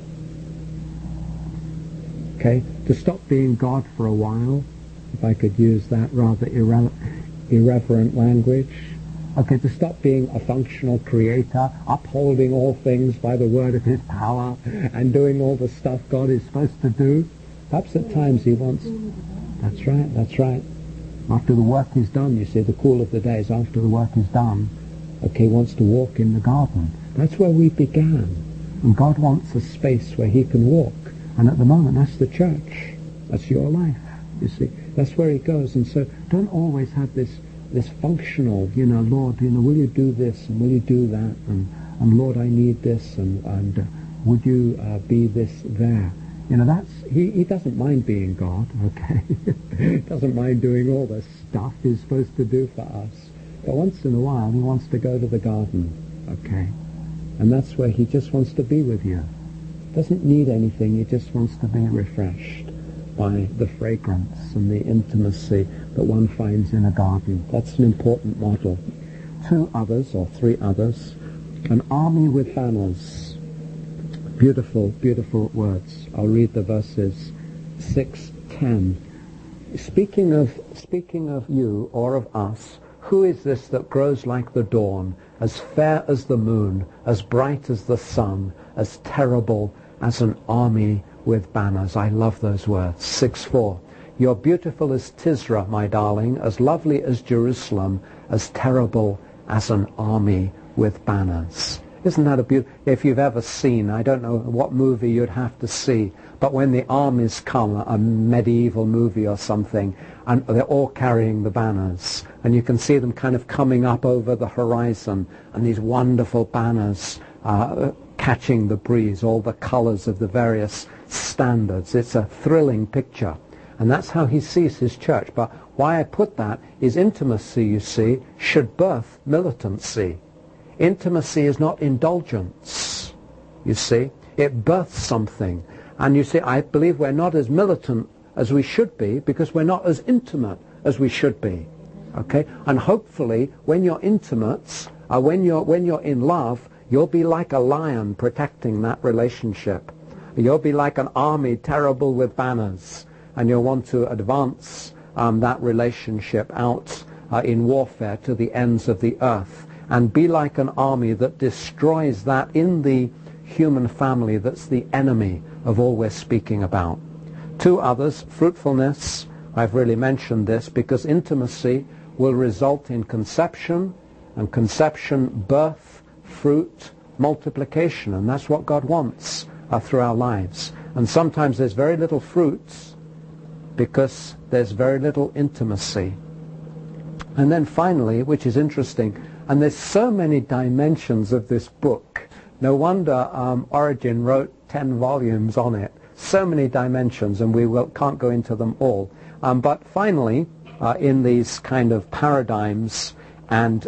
Okay, to stop being God for a while, if I could use that rather irreverent language. Okay, to stop being a functional creator, upholding all things by the word of his power, and doing all the stuff God is supposed to do. Perhaps at times he wants... That's right. After the work is done, you see, the cool of the days, after the work is done, okay, wants to walk in the garden. That's where we began. And God wants a space where he can walk. And at the moment, that's the church. That's your life, you see. That's where he goes. And so don't always have this functional, Lord, will you do this and will you do that? And Lord, I need this and would you be this there? He doesn't mind being God, okay? He doesn't mind doing all the stuff he's supposed to do for us. But once in a while, he wants to go to the garden, okay? And that's where he just wants to be with you. Doesn't need anything, he just wants to be refreshed by the fragrance and the intimacy that one finds in a garden. That's an important model. 2 others, or 3 others. An army with banners. Beautiful, beautiful words. I'll read the verses 6, 10. Speaking of you or of us, Who is this that grows like the dawn, as fair as the moon, as bright as the sun, as terrible as an army with banners? I love those words. 6:4. You're beautiful as Tisra, my darling, as lovely as Jerusalem, as terrible as an army with banners. Isn't that a beautiful... If you've ever seen, I don't know what movie you'd have to see, but when the armies come, a medieval movie or something, and they're all carrying the banners, and you can see them kind of coming up over the horizon, and these wonderful banners catching the breeze, all the colors of the various standards. It's a thrilling picture. And that's how he sees his church. But why I put that is intimacy, you see, should birth militancy. Intimacy is not indulgence, you see. It births something. And you see, I believe we're not as militant as we should be because we're not as intimate as we should be. Okay? And hopefully, when you're intimate, when you're in love, you'll be like a lion protecting that relationship. You'll be like an army terrible with banners. And you'll want to advance that relationship out in warfare to the ends of the earth. And be like an army that destroys that in the human family that's the enemy of all we're speaking about. Two others, fruitfulness. I've really mentioned this because intimacy will result in conception, and conception, birth, fruit, multiplication. And that's what God wants through our lives. And sometimes there's very little fruits because there's very little intimacy. And then finally, which is interesting, and there's so many dimensions of this book. No wonder Origen wrote 10 volumes on it. So many dimensions, and can't go into them all. But finally, in these kind of paradigms and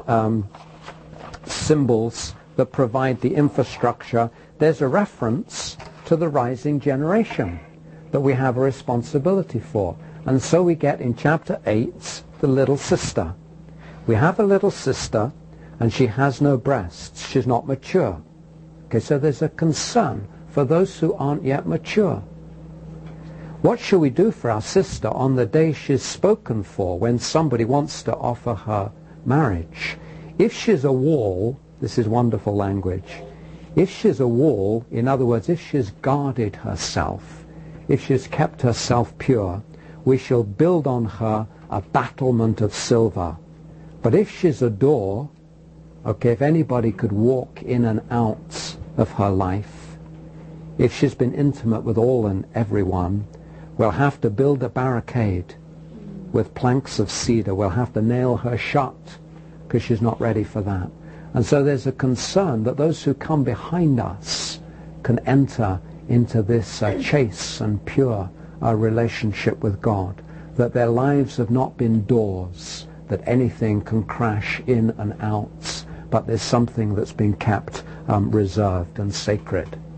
symbols that provide the infrastructure, there's a reference to the rising generation that we have a responsibility for. And so we get in chapter 8, the little sister. We have a little sister, and she has no breasts. She's not mature. Okay, so there's a concern for those who aren't yet mature. What shall we do for our sister on the day she's spoken for, when somebody wants to offer her marriage? If she's a wall, this is wonderful language, if she's a wall, in other words, if she's guarded herself, if she's kept herself pure, we shall build on her a battlement of silver. But if she's a door, okay, if anybody could walk in and out of her life, if she's been intimate with all and everyone, we'll have to build a barricade with planks of cedar. We'll have to nail her shut because she's not ready for that. And so there's a concern that those who come behind us can enter into this chaste and pure relationship with God, that their lives have not been doors that anything can crash in and out, but there's something that's been kept reserved and sacred.